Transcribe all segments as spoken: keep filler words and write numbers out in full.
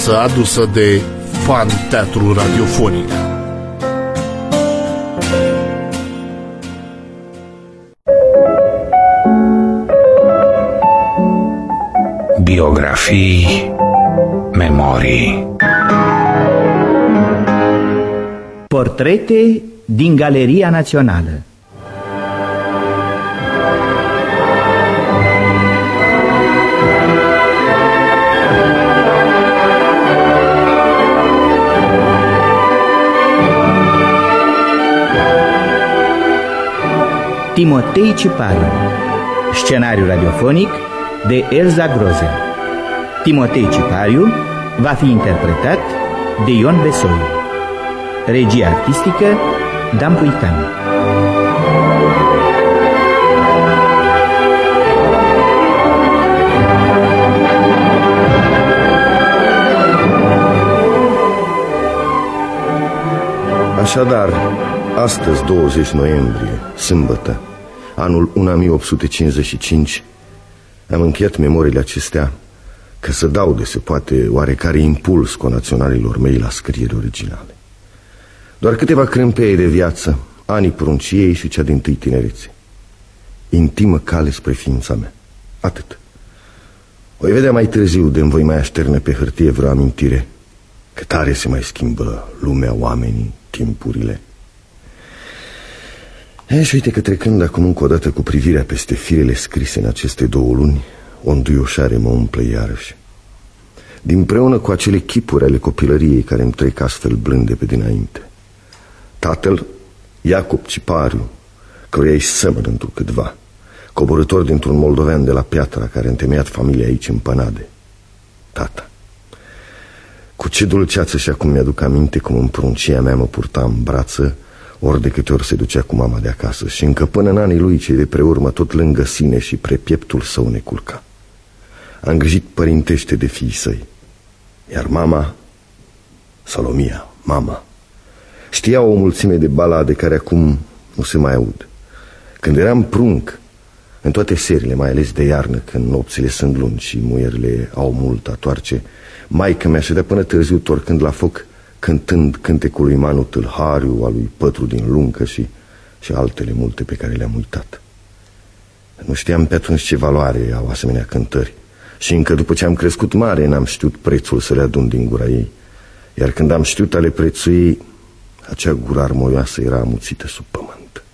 piesă adusă de Fan Teatru Radiofonic. Biografii, memorii. Portrete din Galeria Națională. Timotei Cipariu. Scenariu radiofonic de Elza Groze. Timotei Cipariu va fi interpretat de Ion Besoiu. Regie artistică Dan Puican. Așadar, astăzi, douăzeci noiembrie, sâmbătă, anul o mie opt sute cincizeci și cinci, am încheiat memoriile acestea că să dau de se poate oarecare impuls conaționalilor mei la scrieri originale. Doar câteva crâmpeie de viață, anii prunciei și cea dintâi tinerețe. Intimă cale spre ființa mea. Atât. Voi vedea mai târziu de-mi voi mai așterne pe hârtie vreo amintire, că tare se mai schimbă lumea, oamenii, timpurile. E, și uite că trecând acum încă o dată cu privirea peste firele scrise în aceste două luni, o înduioșare mă umple iarăși. Dinpreună cu acele chipuri ale copilăriei care îmi trec astfel blânde pe dinainte. Tatăl, Iacob Cipariu, căruia îi semăn întrucâtva, coborâtor dintr-un moldovean de la Piatra, care a întemeiat familia aici în Pănade. Tata. Cu ce dulceață și acum mi-aduc aminte cum în pruncia mea mă purta în brață, ori de câte ori se ducea cu mama de acasă, și încă până în anii lui cei de preurmă tot lângă sine și pre pieptul său ne culca. A îngrijit părintește de fiii săi. Iar mama, Salomia, mama, știa o mulțime de balade care acum nu se mai aud. Când eram prunc, în toate serile, mai ales de iarnă, când nopțile sunt lungi și muierile au mult a toarce, maică mi-a ședea până târziu torcând la foc, cântând cântecul lui Manu Tâlhariu, al lui Pătru din Luncă și, și altele multe pe care le-am uitat. Nu știam pe atunci ce valoare au asemenea cântări și încă după ce am crescut mare n-am știut prețul să le adun din gura ei. Iar când am știut a le prețui, acea gură armoioasă era amuțită sub pământ.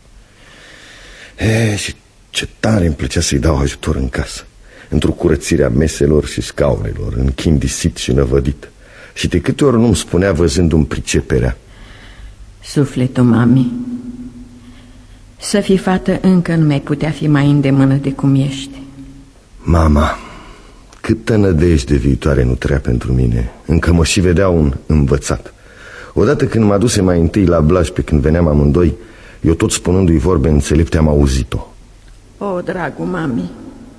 E, și ce tare îmi plăcea să-i dau ajutor în casă, într-o curățire a meselor și scaunelor, închindisit și năvădit. Și de câte ori nu-mi spunea văzându-mi priceperea: sufletul, mami, să fii fată încă nu mi-ai putea fi mai îndemână de cum ești. Mama, câtă nădejde viitoare nu trea pentru mine. Încă mă și vedea un învățat. Odată când mă aduse mai întâi la Blaj, pe când veneam amândoi, eu tot spunându-i vorbe înțelepte am auzit-o. O, dragul mami,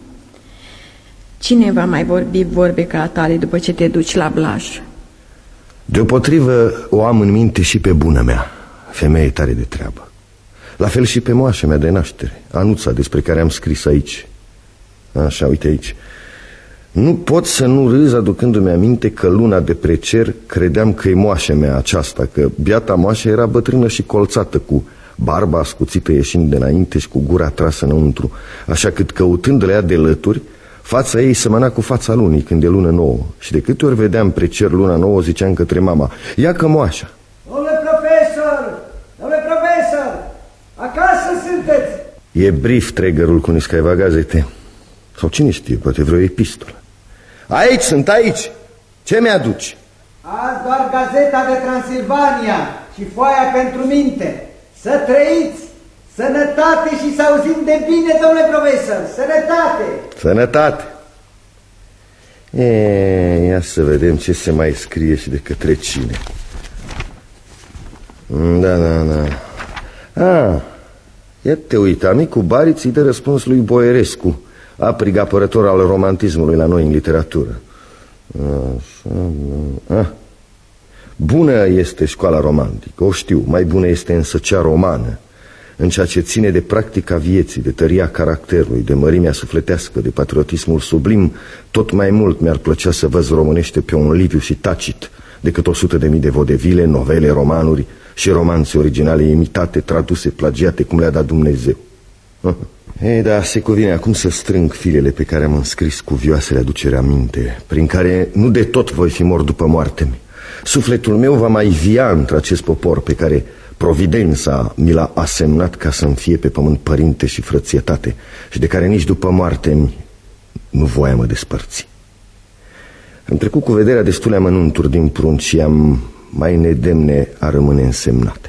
cine va mai vorbi vorbe ca tale după ce te duci la Blaj? Deopotrivă o am în minte și pe bună mea, femeie tare de treabă. La fel și pe moașa mea de naștere, Anuța, despre care am scris aici. Așa, uite aici. Nu pot să nu râz aducându-mi aminte că luna de precer credeam că e moașa mea aceasta, că biata moașa era bătrână și colțată, cu barba ascuțită ieșind de înainte și cu gura trasă înăuntru, așa cât căutându-le ea de lături, fața ei semăna cu fața lunii când e lună nouă. Și de câte ori vedeam pe cer luna nouă, ziceam către mama: ia că moașa. Domnule profesor, domnule profesor, acasă sunteți? E brief tregărul cu niscaiva gazete. Sau cine știe, poate vreo epistolă. Aici sunt, aici. Ce mi-aduci? Azi doar gazeta de Transilvania și foaia pentru minte. Să trăiți, sănătate și să auzim de bine, domnule profesor. Sănătate! Sănătate! E, ia să vedem ce se mai scrie și de către cine. Da, da, da. Ah, ia te uita, amicul Bariț îi dă răspuns lui Boierescu, aprig apărător al romantismului la noi în literatură. Așa, ah. Bună este școala romantică, o știu, mai bună este însă cea romană. în ceea ce ține de practica vieții, de tăria caracterului, de mărimea sufletească, de patriotismul sublim, tot mai mult mi-ar plăcea să văz românește pe un Liviu și Tacit decât o sută de mii de vodevile, novele, romanuri și romanțe originale imitate, traduse, plagiate, cum le-a dat Dumnezeu. Ei, da, se cuvine acum să strâng firele pe care am înscris cuvioasele aducere aminte, prin care nu de tot voi fi mort după moartea mea. Sufletul meu va mai via între acest popor pe care providența mi l-a asemnat ca să-mi fie pe pământ părinte și frățietate și de care nici după moarte-mi nu voia mă despărți. Am trecut cu vederea destule amănunturi din prunci și am mai nedemne a rămâne însemnate.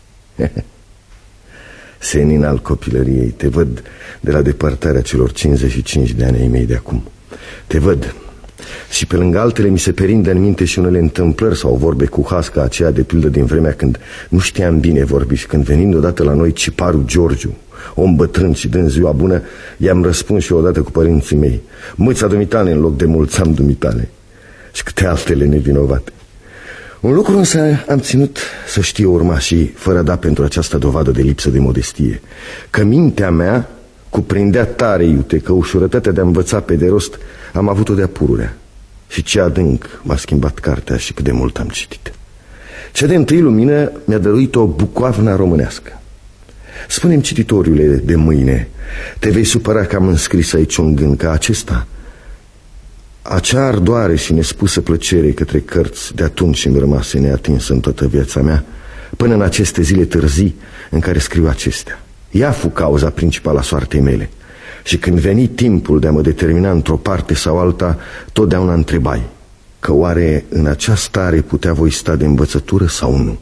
Senin al copilăriei, te văd de la depărtarea celor cincizeci și cinci de ani ai mei de acum. Te văd și pe lângă altele mi se perinde în minte și unele întâmplări sau vorbe cu hasca aceea, de pildă din vremea când nu știam bine vorbi și când venind odată la noi Ciparu Georgiu, om bătrân și dând ziua bună, i-am răspuns și eu odată cu părinții mei: mâța dumitale în loc de mulțam dumitale, și câte altele nevinovate. Un lucru însă am ținut să știe urmașii, fără da pentru această dovadă de lipsă de modestie, că mintea mea cuprindea tare iute, că ușurătatea de a învăța pe de rost am avut-o de-a pururea. Și ce adânc m-a schimbat cartea și cât de mult am citit. Cea de întâi lumină mi-a dăruit o bucoavnă românească. Spune-mi, cititoriule de mâine, te vei supăra că am înscris aici un gând ca acesta? Acea ardoare și nespusă plăcere către cărți de atunci îmi rămase neatinsă în toată viața mea, până în aceste zile târzii în care scriu acestea. Ea fu cauza principală a soartei mele. Și când veni timpul de a mă determina într-o parte sau alta, totdeauna întrebai că oare în acea stare putea voi sta de învățătură sau nu.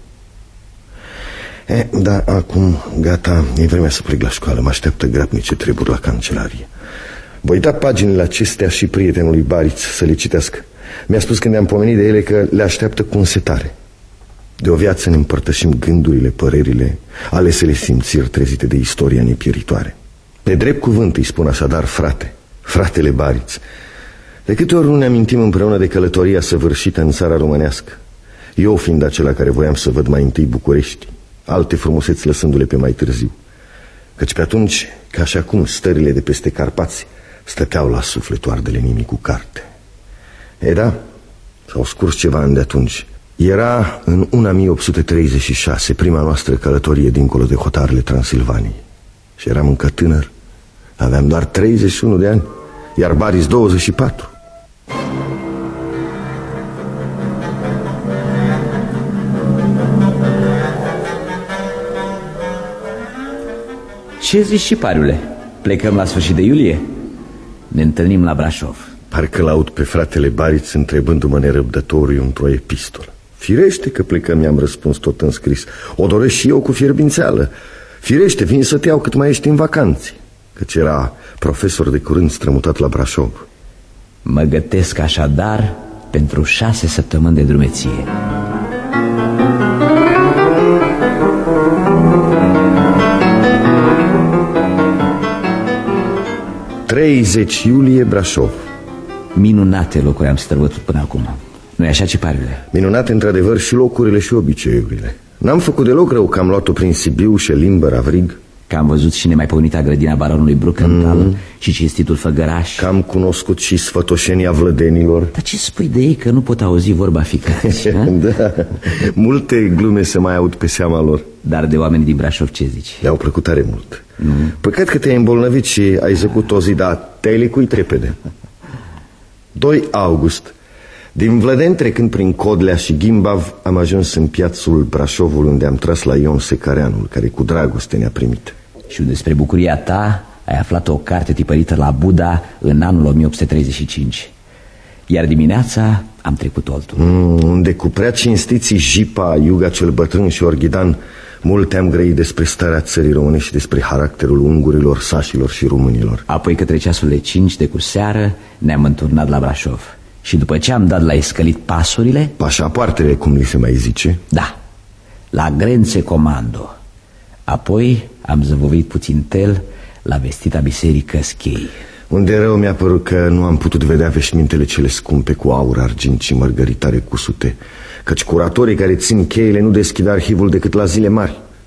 E, da, acum gata, e vremea să plec la școală. Mă așteaptă grabnice treburi la cancelarie. Voi da paginile acestea și prietenului Bariț să le citească. Mi-a spus când ne-am pomenit de ele că le așteaptă cu însetare. De o viață ne împărtășim gândurile, părerile, alesele simțiri trezite de istoria nepieritoare. Pe drept cuvânt îi spun așadar frate, fratele Bariț. De câte ori nu ne amintim împreună de călătoria săvârșită în țara românească, eu fiind acela care voiam să văd mai întâi București, alte frumuseți lăsându-le pe mai târziu, căci pe atunci, ca și acum, stările de peste Carpați stăteau la suflet ardele nimii cu carte. E da, s-au scurs ceva ani de atunci. Era în o mie opt sute treizeci și șase prima noastră călătorie dincolo de hotarele Transilvaniei. Și eram încă tânăr, aveam doar treizeci și unu de ani, iar Bariț douăzeci și patru. Ce zici, Cipariule? Plecăm la sfârșit de iulie? Ne întâlnim la Brașov. Parcă l-aud pe fratele Bariț întrebându-mă nerăbdătoriu într-o epistolă. Firește că plecăm, i-am răspuns tot în scris. O doresc și eu cu fierbințeală. Firește, vin să te iau cât mai ești în vacanțe, căci era profesor de curând strămutat la Brașov. Mă gătesc așadar pentru șase săptămâni de drumeție. treizeci iulie, Brașov. Minunate locuri am străbătut până acum. Nu-i așa, Cipariule? Minunate într-adevăr și locurile și obiceiurile. N-am făcut deloc rău că am luat-o prin Sibiu, Șelimbă, Ravrig. Că am văzut și nemaipomenita grădina baronului Bruckenthal mm. și cinstitul Făgăraș. Că am cunoscut și sfătoșenia vlădenilor. Dar ce spui de ei că nu pot auzi vorba ficați? Da, multe glume se mai aud pe seama lor. Dar de oameni din Brașov ce zici? Le-au plăcut tare mult. mm. Păcat că te-ai îmbolnăvit și ai zăcut o zi, dar te-ai lecuit repede. doi august. Din Vlădeni, trecând prin Codlea și Gimbav, am ajuns în piațul Brașovul, unde am tras la Ion Secareanul, care cu dragoste ne-a primit. Și despre bucuria ta ai aflat o carte tipărită la Buda în anul o mie opt sute treizeci și cinci. Iar dimineața am trecut Oltul. mm, Unde cu prea cinstiții Jipa, Iuga cel bătrân și Orghidan multe am grăit despre starea țării românești și despre caracterul ungurilor, sașilor și românilor. Apoi către ceasul de cinci de cu seară ne-am înturnat la Brașov. Și după ce am dat la escălit pasurile, pașapoartele, cum li se mai zice. Da, la Grențe Comando. Apoi am zăvovit puțin tel la vestita biserică Schei, unde rău mi-a părut că nu am putut vedea veșmintele cele scumpe cu aur, argint și mărgăritare cusute, căci curatorii care țin cheile nu deschid arhivul decât la zile mari.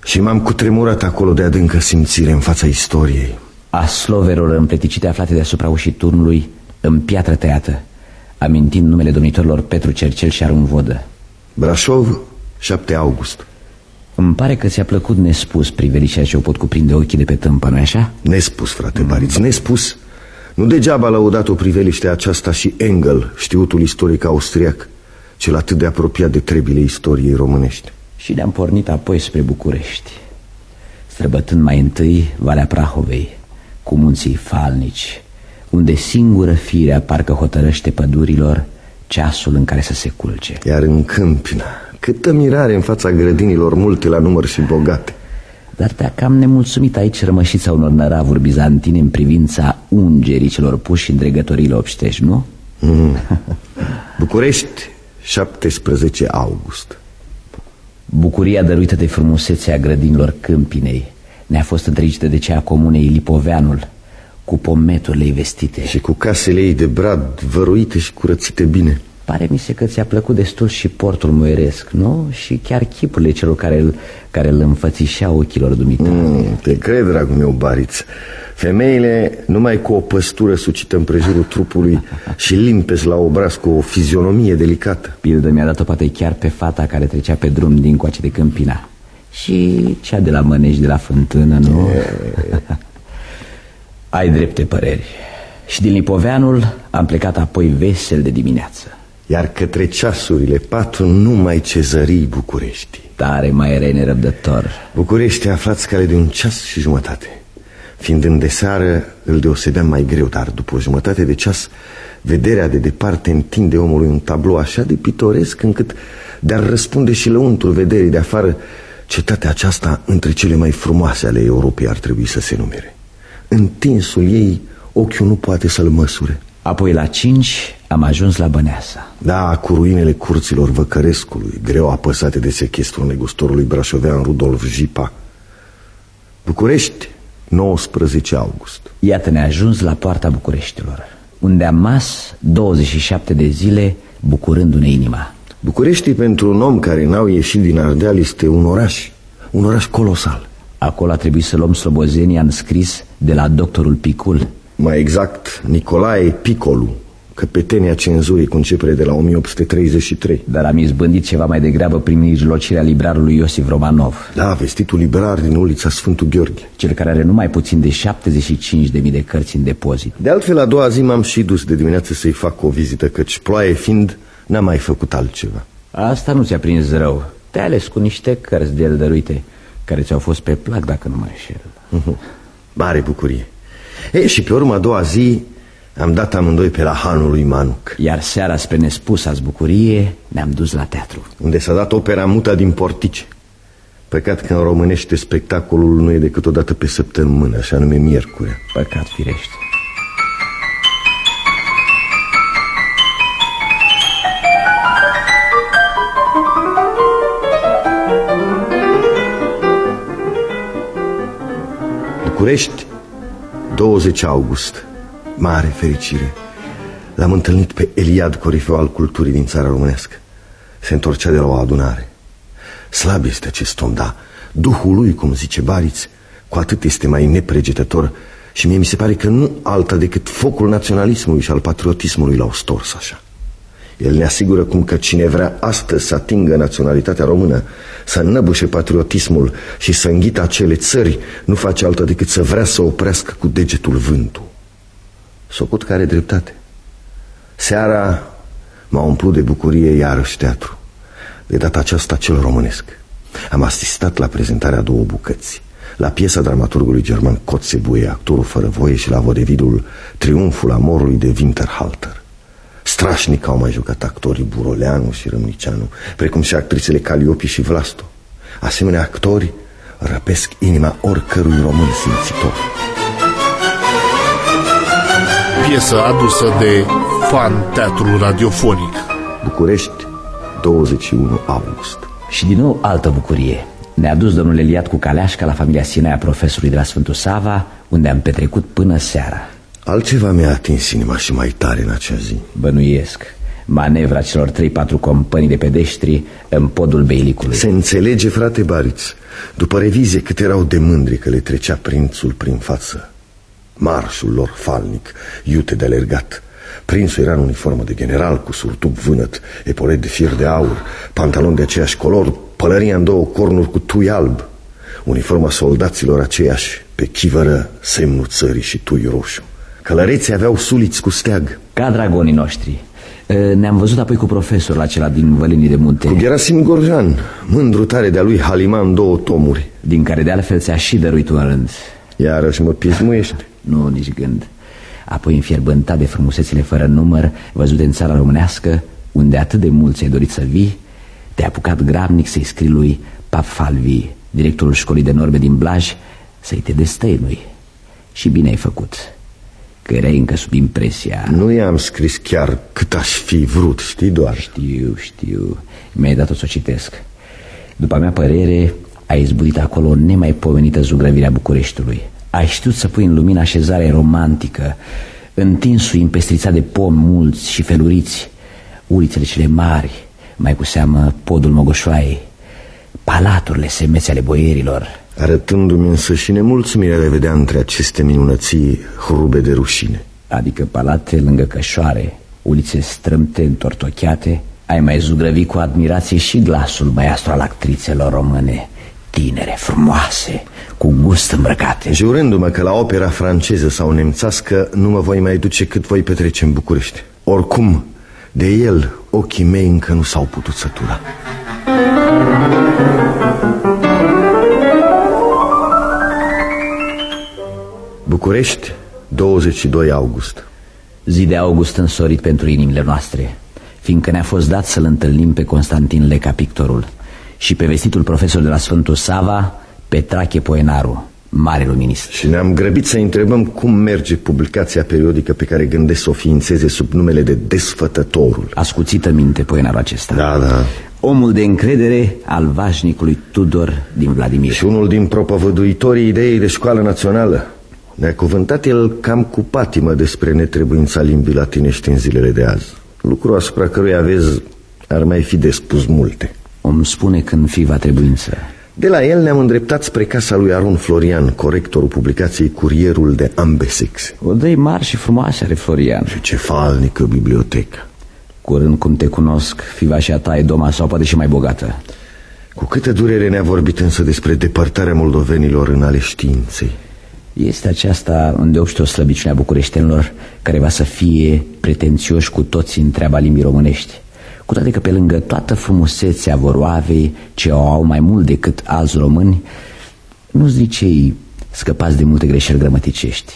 Și m-am cutremurat acolo de adâncă simțire în fața istoriei. A slovelor împleticite aflate deasupra ușii turnului în piatră tăiată, amintind numele domnitorilor Petru Cercel și Arun Vodă. Brașov, șapte august. Îmi pare că ți-a plăcut nespus priveliștea ce o pot cuprinde ochii de pe tâmpă, nu-i așa? Nespus, frate Bariț, nespus. Nu degeaba a lăudat o priveliște aceasta și Engel, știutul istoric austriac, cel atât de apropiat de trebile istoriei românești. Și ne-am pornit apoi spre București, străbătând mai întâi Valea Prahovei, cu munții falnici, unde singură firea parcă hotărăște pădurilor ceasul în care să se culce. Iar în Câmpina, câtă mirare în fața grădinilor multe la număr și bogate. Dar te-a cam nemulțumit aici rămășița unor năravuri bizantine în privința ungerii celor puși în dregătorile obștești, nu? Mm. București, șaptesprezece august. Bucuria dăruită de frumusețea grădinilor Câmpinei ne-a fost întregită de cea a comunei Lipoveanul, cu pometurile ei vestite și cu casele ei de brad văruite și curățite bine. Pare mi se că ți-a plăcut destul și portul muieresc, nu? Și chiar chipurile celor care îl, care îl înfățișeau ochilor dumitale. mm, Te cred, dragul meu, Bariț. Femeile numai cu o păstură sucită împrejurul trupului și limpezi la obraz cu o fizionomie delicată. Pildă mi-a dat-o poate chiar pe fata care trecea pe drum din coace de Câmpina. Și cea de la Mănești, de la Fântână, nu? E... Ai drepte păreri. Și din Lipoveanul am plecat apoi vesel de dimineață. Iar către ceasurile patru numai cezării București. Tare mai erai nerăbdător. București aflați cale de un ceas și jumătate. Fiind îndeseară, îl deosebeam mai greu, dar după o jumătate de ceas, vederea de departe întinde omului un tablou așa de pitoresc încât de-ar răspunde și lăuntul vederii de afară, cetatea aceasta între cele mai frumoase ale Europei ar trebui să se numere. Întinsul ei, ochiul nu poate să-l măsure. Apoi la cinci am ajuns la Băneasa. Da, cu ruinele curților Văcărescului, greu apăsate de sechestrul negustorului brașovean Rudolf Jipa. București, nouăsprezece august. Iată, ne-a ajuns la poarta Bucureștilor, unde am mas douăzeci și șapte de zile bucurându-ne inima. București, pentru un om care n-au ieșit din Ardeal, este un oraș, un oraș colosal. Acolo a trebuit să luăm slobozenia înscris de la doctorul Picul. Mai exact, Nicolae Picolu, căpetenia cenzurii cu începere de la o mie opt sute treizeci și trei. Dar am izbândit ceva mai degrabă prin mijlocirea librarului Iosif Romanov. Da, vestitul librar din ulița Sfântul Gheorghe, cel care are numai puțin de șaptezeci și cinci de mii de cărți în depozit. De altfel, a doua zi m-am și dus de dimineață să-i fac o vizită, căci ploaie fiind, n-am mai făcut altceva. Asta nu ți-a prins rău. Te-ai ales cu niște cărți de el dăruite, care ți-au fost pe plac, dacă nu mă înșel. uh-huh. Mare bucurie. E, și pe urmă, a doua zi, am dat amândoi pe la hanul lui Manuc. Iar seara, spre nespusa-ți bucurie, ne-am dus la teatru, unde s-a dat opera Muta din Portice. Păcat că în românește spectacolul nu e decât o dată pe săptămână, așa nume miercurea. Păcat firește. București, douăzeci august. Mare fericire. L-am întâlnit pe Eliad, corifeu al culturii din țara românească. Se întorcea de la o adunare. Slab este acest om, da. Duhul lui, cum zice Bariț, cu atât este mai nepregetător. Și mie mi se pare că nu alta decât focul naționalismului și al patriotismului l-au stors așa. El ne asigură cum că cine vrea astăzi să atingă naționalitatea română, să înnăbușe patriotismul și să înghită acele țări, nu face altă decât să vrea să oprească cu degetul vântul. Socut că are dreptate. Seara m-a umplut de bucurie iarăși teatru, de data aceasta cel românesc. Am asistat la prezentarea două bucăți, la piesa dramaturgului german Kotzebue, Actorul fără voie, și la vodevidul Triumful amorului de Winterhalter. Strașnic au mai jucat actorii Buroleanu și Râmnicianu, precum și actrițele Caliopi și Vlasto. Asemenea actori răpesc inima oricărui român simțitor. Piesă adusă de Fan Teatrul Radiofonic. București, douăzeci și unu august. Și din nou altă bucurie. Ne-a dus domnul Eliad cu caleașca la familia Sinaia profesorului de la Sfântul Sava, unde am petrecut până seara. Altceva mi-a atins inima și mai tare în acea zi. Bănuiesc. manevra celor trei-patru companii de pedeștri în podul Beilicului. Se înțelege, frate Bariț. După revizie cât erau de mândri că le trecea prințul prin față. Marșul lor falnic, iute de alergat. Prințul era în uniformă de general, cu surtug vânăt, epolet de fier de aur, pantaloni de aceeași color, pălăria în două cornuri cu tui alb. Uniforma soldaților aceeași, pe chivără semnul țării și tui roșu. Călăreții aveau suliți cu steag. Ca dragonii noștri. Ne-am văzut apoi cu profesorul acela din Vălenii de Munte, cu Gerasim Gorjan, mândru tare de-a lui Haliman, două tomuri, din care de altfel ți-a și dăruit un rând. Iarăși mă pismuiești? Nu, nici gând. Apoi înfierbântat de frumusețile fără număr văzute în țara românească, unde atât de mult ți-ai dorit să vii, te-ai apucat grabnic să-i scrii lui Pap Falvi, directorul școlii de norme din Blaj, să-i te destăinui. Și bine ai făcut, că erai încă sub impresia. Nu i-am scris chiar cât aș fi vrut, știi doar. Știu, știu, mi-ai dat-o să o citesc. După mea părere, ai izbutit acolo o nemaipomenită zugrăvire a Bucureștiului. Ai știut să pui în lumină așezarea romantică, întinsul împestrițat de pomi mulți și feluriți, ulițele cele mari, mai cu seamă podul Mogoșoaiei, palaturile semețe ale boierilor, arătându-mi însă și nemulțumirea de a vedea între aceste minunății hrube de rușine. Adică palate lângă cășoare, ulițe strâmte, întortocheate. Ai mai zugrăvit cu admirație și glasul măiastru al actrițelor române, tinere, frumoase, cu gust îmbrăcate, jurându-mă că la opera franceză sau nemțească nu mă voi mai duce cât voi petrece în București. Oricum, de el ochii mei încă nu s-au putut sătura. București, douăzeci și doi august. Zi de august însorit pentru inimile noastre, fiindcă ne-a fost dat să-l întâlnim pe Constantin Leca, pictorul, și pe vestitul profesor de la Sfântul Sava, Petrache Poenaru, mare luminist. Și ne-am grăbit să întrebăm cum merge publicația periodică pe care gândesc să o ființeze sub numele de Desfătătorul. Ascuțită minte poenarul acesta. Da, da. Omul de încredere al vașnicului Tudor din Vladimir. Și unul din propovăduitorii ideii de școală națională. Ne-a cuvântat el cam cu patimă despre netrebuința limbii latinești în zilele de azi, lucru asupra căruia, vezi, ar mai fi de spus multe. Om spune când fi va trebuință. De la el ne-am îndreptat spre casa lui Aron Florian, corectorul publicației Curierul de ambe sexe. O dă-i mari și frumoase are Florian. Și ce falnică bibliotecă. Curând cum te cunosc, fiva și a ta e doma sau poate și mai bogată. Cu câtă durere ne-a vorbit însă despre depărtarea moldovenilor în ale științei. Este aceasta îndeopște o slăbiciune a bucureștenilor, care va să fie pretențioși cu toți în treaba limbii românești, cu toate că pe lângă toată frumusețea voroavei, ce o au mai mult decât alți români, nu-s zicei scăpați de multe greșeli gramaticești.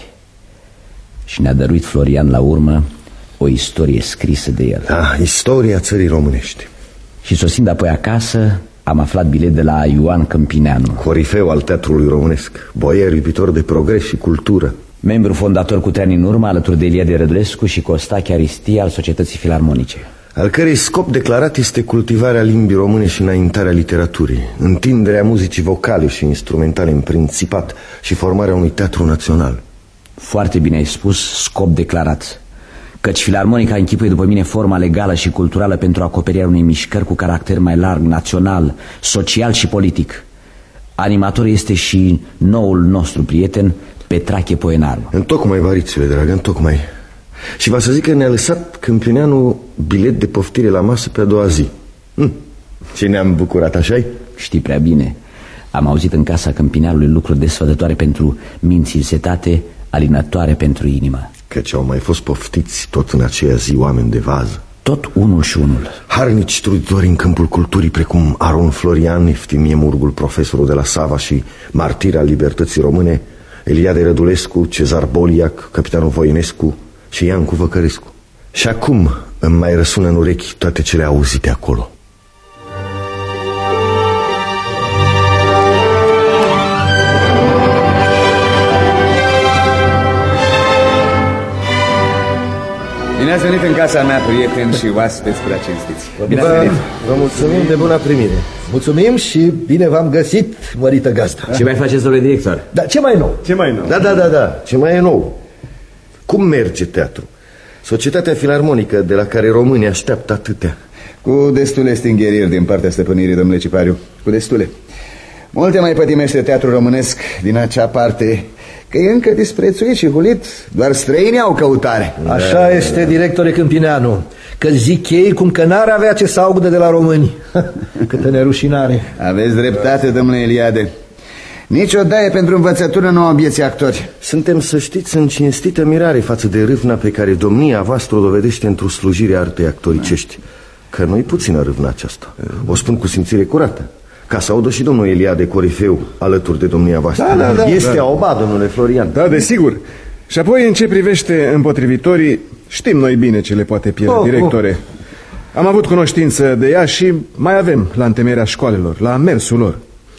Și ne-a dăruit Florian la urmă o istorie scrisă de el. Da, istoria țării românești. Și sosind apoi acasă, am aflat bilet de la Ioan Câmpineanu, corifeu al teatrului românesc, boier iubitor de progres și cultură, membru fondator cu trei ani în urmă, alături de Eliade Rădulescu și Costache Aristie al Societății Filarmonice, al cărei scop declarat este cultivarea limbii române și înaintarea literaturii, întinderea muzicii vocale și instrumentale în principat și formarea unui teatru național. Foarte bine ai spus, scop declarat, căci Filarmonica închipuie după mine forma legală și culturală pentru acoperirea unei mișcări cu caracter mai larg, național, social și politic. Animator este și noul nostru prieten, Petrache Poenaru. Întocmai, Varițule, dragă, întocmai. Și va să zic că ne-a lăsat Câmpineanu bilet de poftire la masă pe a doua zi. hm. Și ne-am bucurat, așa-i? Știi prea bine. Am auzit în casa Câmpineanului lucruri desfătătoare pentru minții setate, alinătoare pentru inimă. Căci au mai fost poftiți tot în aceea zi oameni de vază. Tot unul și unul. Harnici truditori în câmpul culturii, precum Aron Florian, Eftimie Murgul, profesorul de la Sava și martir al libertății române, Eliade Rădulescu, Cezar Boliac, capitanul Voinescu și Iancu Văcărescu. Și acum îmi mai răsună în urechi toate cele auzite acolo. Bine ați venit în casa mea, prieteni și oaspeți prea cinstiți. Bine ați venit. Vă mulțumim de bună primire. Mulțumim și bine v-am găsit, mărită gazdă. Ce mai faceți, domnule director? Da, ce mai nou? Ce mai nou? Da, da, da, da, ce mai e nou? Cum merge teatru? Societatea filarmonică de la care românii așteaptă atâtea. Cu destule stingherieri din partea stăpânirii, domnule Cipariu. Cu destule. Multe mai pătimește teatrul românesc din acea parte, că e încă disprețuit și hulit. Doar străinii au căutare. Așa da, este, directore Câmpineanu, că zic ei cum că n-ar avea ce să audă de la români. Câtă nerușinare. Aveți dreptate, domnule Eliade. Nici o daie pentru învățătură nu au obiecții actori. Suntem, să știți, în cinstită mirare față de râvna pe care domnia voastră o dovedește într-o slujire a artei actoricești. Că nu-i puțină râvna aceasta. O spun cu simțire curată, ca să audă și domnul Eliade, corifeu, alături de domnia voastră. Da, da, da, este da. aoba, domnule Florian. Da, desigur. Și apoi, în ce privește împotrivitorii, știm noi bine ce le poate pierde, oh, directore. Oh. Am avut cunoștință de ea și mai avem la întemeierea școalelor, la mersul lor.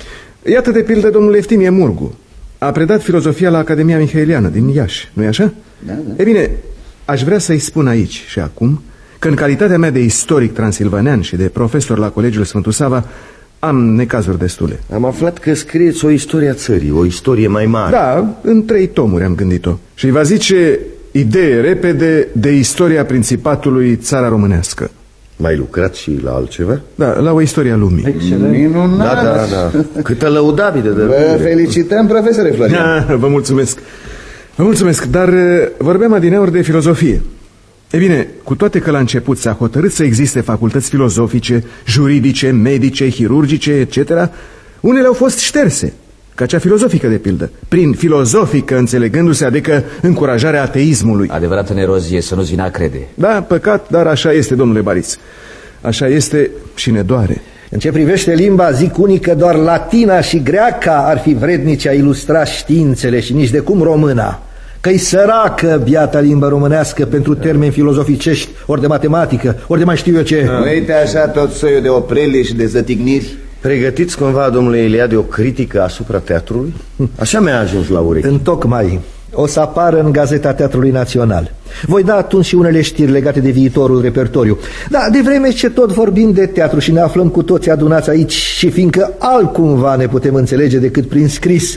Iată de pildă domnul Eftimie Murgu. A predat filozofia la Academia Mihaeliană din Iași, nu-i așa? Da, da. E bine, aș vrea să-i spun aici și acum că în calitatea mea de istoric transilvanean și de profesor la Colegiul Sfântul Sava am necazuri destule. Am aflat că scrieți o istorie a țării, o istorie mai mare. Da, în trei tomuri am gândit-o. Și va zice idee repede de istoria Principatului Țara Românească. Mai lucrați și la altceva? Da, la o istorie a lumii. Excelent. Minunat. Da, da, da. Câtă lăudabilă de... Vă felicităm, profesore Florian. Da, vă mulțumesc. Vă mulțumesc, dar vorbeam adineauri de filozofie. E bine, cu toate că la început s-a hotărât să existe facultăți filozofice, juridice, medice, chirurgice, et cetera, unele au fost șterse, ca cea filozofică de pildă. Prin filozofică înțelegându-se, adică încurajarea ateismului. Adevărată nerozie să nu-ți vină a crede. Da, păcat, dar așa este, domnule Bariț. Așa este și ne doare. În ce privește limba, zic unii că doar latina și greaca ar fi vrednice a ilustra științele și nici de cum româna. Că-i săracă biata limba românească pentru termeni filozoficești, ori de matematică, ori de mai știu eu ce. Da. Uite așa tot soiul de opreli și de zătigniri. Pregătiți cumva, domnule Eliade, o critică asupra teatrului? Așa mi-a ajuns la urechi. Întocmai. O să apară în Gazeta Teatrului Național. Voi da atunci și unele știri legate de viitorul repertoriu. Da, de vreme ce tot vorbim de teatru și ne aflăm cu toți adunați aici și fiindcă altcumva ne putem înțelege decât prin scris,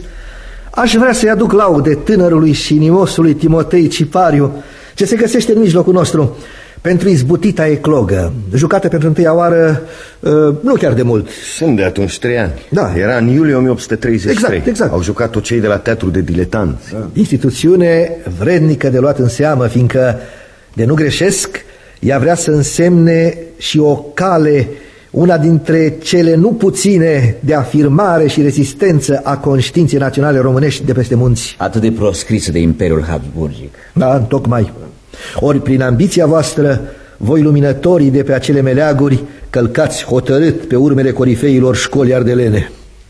aș vrea să-i aduc laude tânărului și inimosului Timotei Cipariu, ce se găsește în mijlocul nostru, pentru izbutita eclogă, jucată pentru întâia oară, uh, nu chiar de mult. Sunt de atunci trei ani. Da. Era în iulie o mie opt sute treizeci și trei. Exact, exact. Au jucat-o cei de la Teatru de Diletanți. Da. Instituțiune vrednică de luat în seamă, fiindcă, de nu greșesc, ea vrea să însemne și o cale, una dintre cele nu puține de afirmare și rezistență a conștiinței naționale românești de peste munți. Atât de proscrisă de Imperiul Habsburgic. Da, tocmai. Ori prin ambiția voastră, voi luminătorii de pe acele meleaguri, călcați hotărât pe urmele corifeilor școlii ardelene.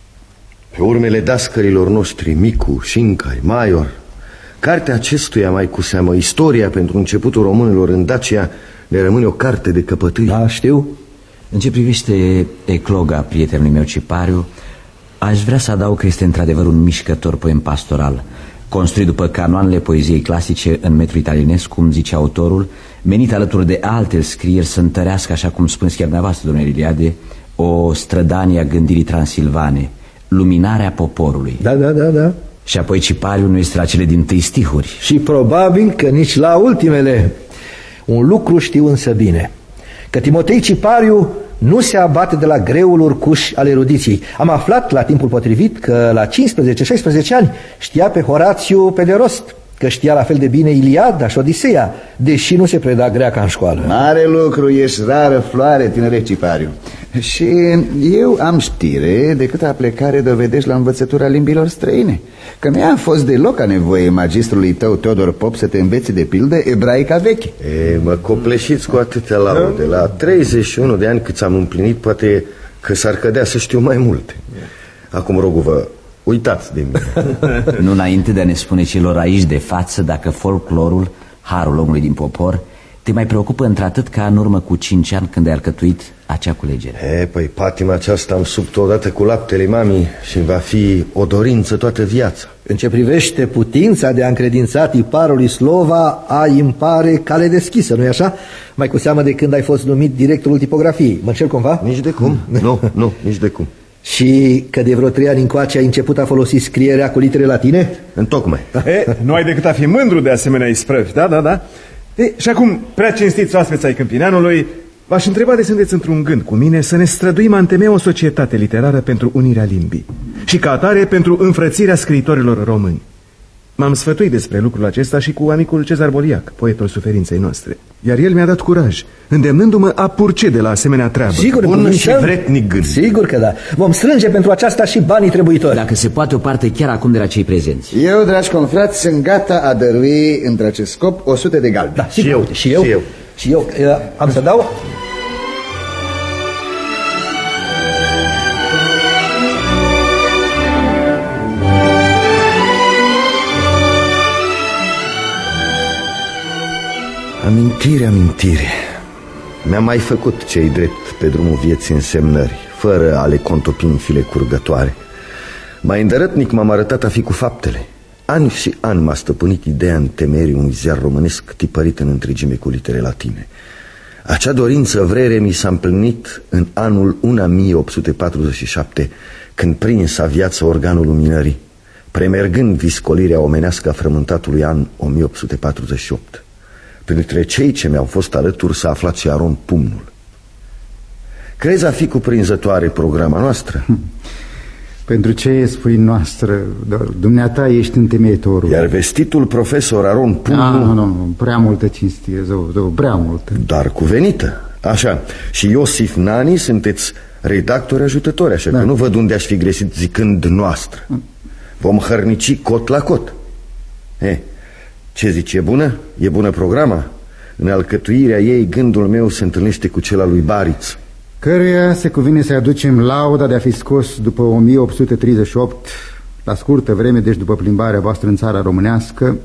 Pe urmele dascărilor noștri, Micu, Șincai, Maior. Cartea acestuia, mai cu seamă, Istoria pentru începutul românilor în Dacia, le rămâne o carte de căpătâi. Da, știu. În ce privește ecloga prietenului meu Cipariu, aș vrea să adaug că este într-adevăr un mișcător poem pastoral, construit după canoanele poeziei clasice în metru italienesc, cum zice autorul, menit alături de alte scrieri să întărească, așa cum spuneți chiar dumneavoastră, domnule Iliade, o strădanie a gândirii transilvane, luminarea poporului. Da, da, da, da. Și apoi Cipariu nu este la cele dintâi stihuri. Și probabil că nici la ultimele. Un lucru știu însă bine, că Timotei Cipariu nu se abate de la greul urcuș al erudiției. Am aflat la timpul potrivit că la cincisprezece șaisprezece ani știa pe Horațiu pe de rost, că știa la fel de bine Iliada și Odiseea, deși nu se preda greaca în școală. Mare lucru, ești rară floare, tinere Cipariu. Și eu am știre de câta plecare dovedești la învățătura limbilor străine. Că mi-a fost deloc a nevoie magistrului tău Teodor Pop să te înveți de pildă ebraica veche. E, mă copleșiți cu atâtea laude. La treizeci și unu de ani cât am împlinit, poate că s-ar cădea să știu mai multe. Acum roguvă, uitați de mine. Nu înainte de a ne spune celor aici de față dacă folclorul, harul omului din popor, te mai preocupă într-atât ca în urmă cu cinci ani când ai alcătuit acea culegere. E, păi patima aceasta am subt odată cu laptele mamii și va fi o dorință toată viața. În ce privește putința de a încredința tiparului Slova, ai, îmi pare, cale deschisă, nu-i așa? Mai cu seamă de când ai fost numit directorul tipografiei. Mă înșel cumva? Nici de cum, nu, nu, nici de cum. Și că de vreo trei ani încoace ai început a folosi scrierea cu litere latine? Întocmai. E, nu ai decât a fi mândru de asemenea isprăvi, da, da, da. E, și acum, prea cinstiți oaspeți ai Câmpineanului, v-aș întreba de sunteți într-un gând cu mine să ne străduim a întemeia o societate literară pentru unirea limbii și ca atare pentru înfrățirea scriitorilor români. M-am sfătuit despre lucrul acesta și cu amicul Cezar Boliac, poetul suferinței noastre, iar el mi-a dat curaj, îndemnându-mă a purce de la asemenea treabă. Sigur, bun și vretnic gând. Sigur că da. Vom strânge pentru aceasta și banii trebuitori. Dacă se poate o parte chiar acum de la cei prezenți. Eu, dragi confrați, sunt gata a dărui între acest scop o sută de galbi. Da, sigur. Și eu. Și eu. Și eu. Și eu. Uh, am să dau... Amintire, amintire. Mi-am mai făcut ce-i drept pe drumul vieții însemnări, fără a le contopi în file curgătoare. Mai îndărătnic m-am arătat a fi cu faptele. Ani și ani m-a stăpânit ideea întemeierii unui ziar românesc tipărit în întregime cu litere latine. Acea dorință vrere mi s-a împlinit în anul o mie opt sute patruzeci și șapte, când prinsa viață organul luminării, premergând viscolirea omenească a frământatului an o mie opt sute patruzeci și opt. Printre cei ce mi-au fost alături s-a aflat și Aron Pumnul. Crezi a fi cuprinzătoare programa noastră? Pentru ce spui noastră? Dumneata ești întemeietorul. Iar vestitul profesor Aron Pumnul... Nu, nu, nu, prea multă cinstire, zău, zău, prea multă. Dar cuvenită. Așa, și Iosif Nani sunteți redactori ajutători, așa da. Că nu văd unde aș fi greșit zicând noastră. Vom hărnici cot la cot. E, ce zici, e bună? E bună programa? În alcătuirea ei gândul meu se întâlnește cu cel al lui Bariț, căruia se cuvine să-i aducem lauda de a fi scos după o mie opt sute treizeci și opt, la scurtă vreme, deci după plimbarea voastră în țara românească,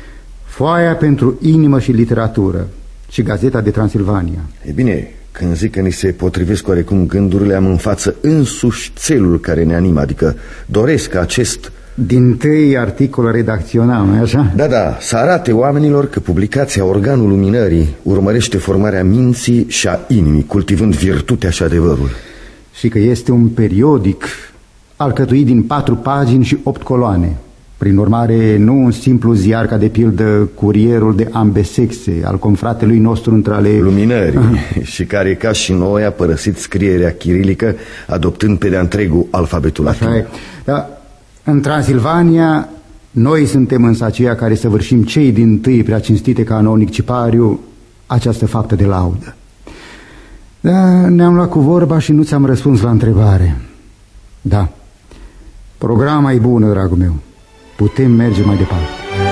Foaia pentru inimă și literatură și Gazeta de Transilvania. E bine, când zic că ni se potrivesc oarecum gândurile, am în față însuși țelul care ne animă, adică doresc ca acest... Dintâi articol redacțional, nu-i așa? Da, da, să arate oamenilor că publicația Organul Luminării urmărește formarea minții și a inimii, cultivând virtutea și adevărul. Și că este un periodic alcătuit din patru pagini și opt coloane. Prin urmare, nu un simplu ziar ca de pildă Curierul de ambe sexe al confratelui nostru între ale... Luminării, și care, ca și noi, a părăsit scrierea chirilică, adoptând pe de-a întregul alfabetul latin. Așa e, dar... În Transilvania, noi suntem însă aceia care săvârșim cei dintâi prea cinstite canonic Cipariu această faptă de laudă. Da, ne-am luat cu vorba și nu ți-am răspuns la întrebare. Da, programa e bună, dragul meu. Putem merge mai departe.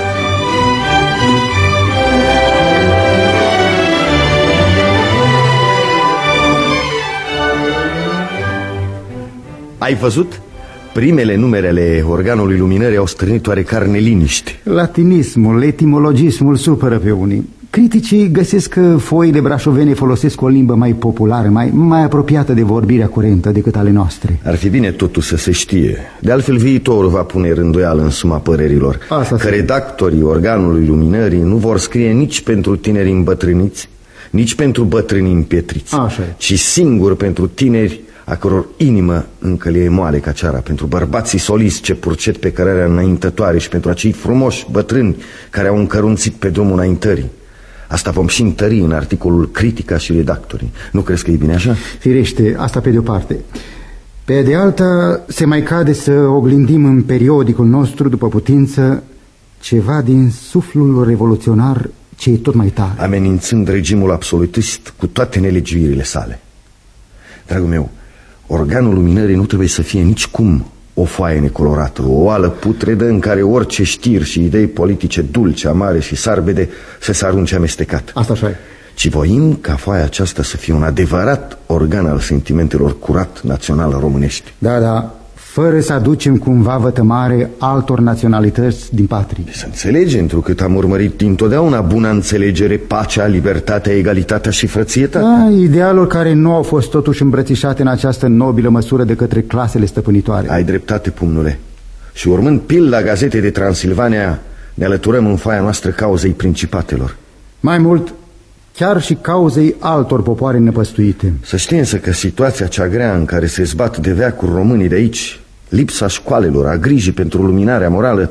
Ai văzut? Primele numere ale Organului Luminării au strânit oarecare neliniște. Latinismul, etimologismul supără pe unii. Criticii găsesc că foile brașovene folosesc o limbă mai populară, mai, mai apropiată de vorbirea curentă decât ale noastre. Ar fi bine totuși să se știe. De altfel viitorul va pune rânduială în suma părerilor. Asta că redactorii Organului Luminării nu vor scrie nici pentru tineri îmbătrâniți, nici pentru bătrâni împietriți, ci singur pentru tineri a căror inimă încă le e moale ca ceara, pentru bărbații soliți ce purcet pe cărarea înaintătoare și pentru acei frumoși bătrâni care au încărunțit pe drumul înaintării. Asta vom și întări în articolul Critica și redactorii. Nu crezi că e bine așa? Firește, asta pe de-o parte. Pe de alta, se mai cade să oglindim în periodicul nostru, după putință, ceva din suflul revoluționar ce e tot mai tare, amenințând regimul absolutist cu toate nelegiuirile sale. Dragul meu, Organul Luminării nu trebuie să fie nicicum o foaie necolorată, o oală putredă în care orice știri și idei politice dulce, amare și sarbede să se arunce amestecat. Asta așa e. Ci voim ca foaia aceasta să fie un adevărat organ al sentimentelor curat național românești. Da, da, fără să aducem cumva vătămare altor naționalități din patrie. Să înțelege, întrucât am urmărit dintotdeauna buna înțelegere, pacea, libertatea, egalitatea și frățietatea. Da, idealuri care nu au fost totuși îmbrățișate în această nobilă măsură de către clasele stăpânitoare. Ai dreptate, Pumnule. Și urmând pilda Gazetei de Transilvania, ne alăturăm în foaia noastră cauzei principatelor. Mai mult, chiar și cauzei altor popoare năpăstuite. Să știi însă că situația cea grea în care se zbat de veacuri românii de aici, lipsa școalelor, a grijii pentru luminarea morală,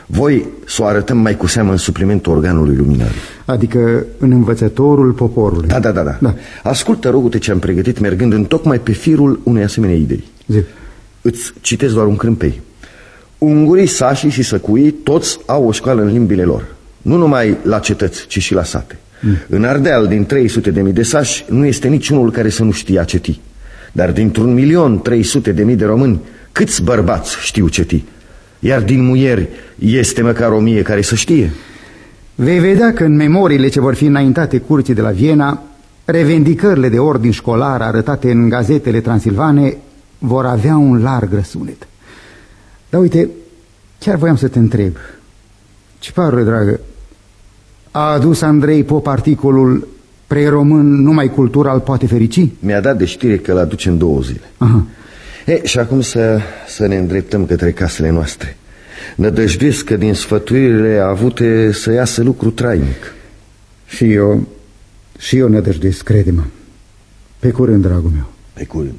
Voi să o arătăm mai cu seamă în suplimentul organului luminării. Adică în învățătorul poporului. Da, da, da, da. da. Ascultă, rogute, ce am pregătit mergând în tocmai pe firul unei asemenea idei. Zic. Îți citesc doar un crâmpei. Ungurii, sașii și săcuii toți au o școală în limbile lor. Nu numai la cetăți, ci și la sate. mm. În Ardeal, din trei sute de mii de sași, nu este niciunul care să nu știe a citi. Dar dintr-un milion trei sute de mii de români, câți bărbați știu citi? Iar din muieri este măcar o mie care să știe? Vei vedea că în memoriile ce vor fi înaintate curții de la Viena, revendicările de ordin școlar arătate în gazetele transilvane vor avea un larg răsunet. Dar uite, chiar voiam să te întreb, Ciparule dragă, a adus Andrei Pop articolul "Pre-român numai cultural poate ferici"? Mi-a dat de știre că l aduce în două zile. Aha. E, și acum să, să ne îndreptăm către casele noastre. Nădăjduiesc că din sfătuirile avute să iasă lucru trainic. Și eu, și eu nădăjduiesc, crede-mă. Pe curând, dragul meu. Pe curând.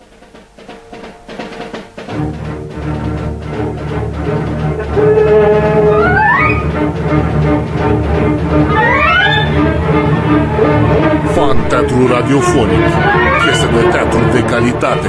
Fan-teatru radiofonic. Piesă de teatru de calitate.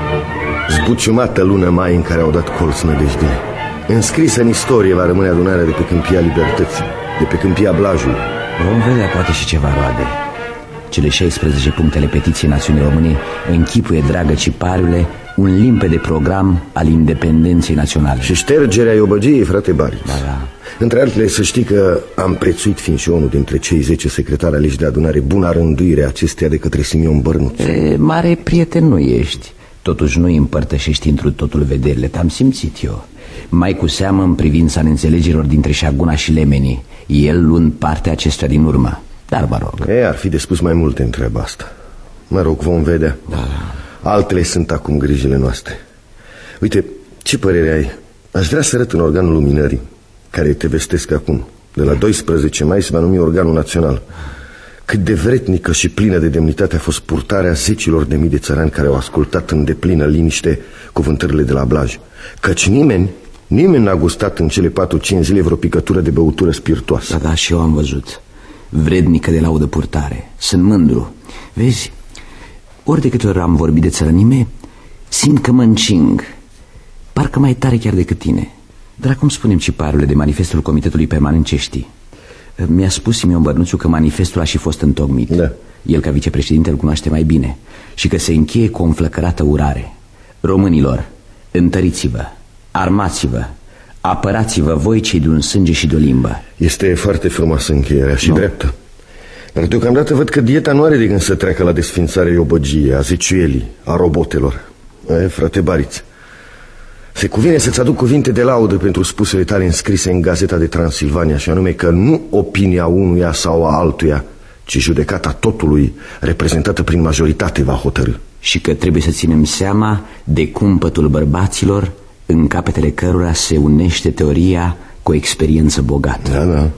Zbuciumată lună mai în care au dat colț nădejdile. Înscrisă în istorie va rămâne adunarea de pe Câmpia Libertății, de pe Câmpia Blajului. Vom vedea poate și ceva roade. Cele șaisprezece punctele petiției Națiunii Române închipuie, dragă Cipariule, un limpede program al independenței naționale. Și ștergerea iobăgiei, frate Bariț. Da, da. Între altele, să știi că am prețuit, fiind și unul dintre cei zece secretari aleși de adunare, buna rânduire acesteia de către Simion Bărnuț. E, mare prieten nu ești. Totuși nu împărtășești întru totul vederile, te-am simțit eu. Mai cu seamă în privința neînțelegerilor dintre Șaguna și Lemenii, el luând partea acestuia din urmă. Dar mă rog. E, ar fi de spus mai multe în treaba asta. Mă rog, vom vedea. Da. Altele sunt acum grijile noastre. Uite, ce părere ai? Aș vrea să arăt în organul luminării, care te vestesc acum. De la doisprezece mai se va numi organul național. Cât de vretnică și plină de demnitate a fost purtarea zecilor de mii de țărani care au ascultat în deplină liniște cuvântările de la Blaj. Căci nimeni, nimeni n-a gustat în cele patru-cinci zile vreo picătură de băutură spiritoasă. Da, da, și eu am văzut. Vrednică de laudă purtare. Sunt mândru. Vezi, ori de câte ori am vorbit de țărănime, simt că mă încing. Parcă mai tare chiar decât tine. Dar acum spunem, Ciparule, de manifestul Comitetului Permanent, ce știi? Mi-a spus Simion Bărnuțiu că manifestul a și fost întocmit. Da. El, ca vicepreședinte, îl cunoaște mai bine. Și că se încheie cu o înflăcărată urare. Românilor, întăriți-vă, armați-vă, apărați-vă voi cei de un sânge și de o limbă. Este foarte frumoasă încheierea și nu. dreaptă. Dar deocamdată văd că dieta nu are de gând să treacă la desfințarea iobăgiei, a zeciuielii, a robotelor. E, frate Bariț, se cuvine să-ți aduc cuvinte de laudă pentru spusele tale înscrise în Gazeta de Transilvania, și anume că nu opinia unuia sau a altuia, ci judecata totului, reprezentată prin majoritate, va hotărî. Și că trebuie să ținem seama de cumpătul bărbaților, în capetele cărora se unește teoria cu o experiență bogată. Da, da.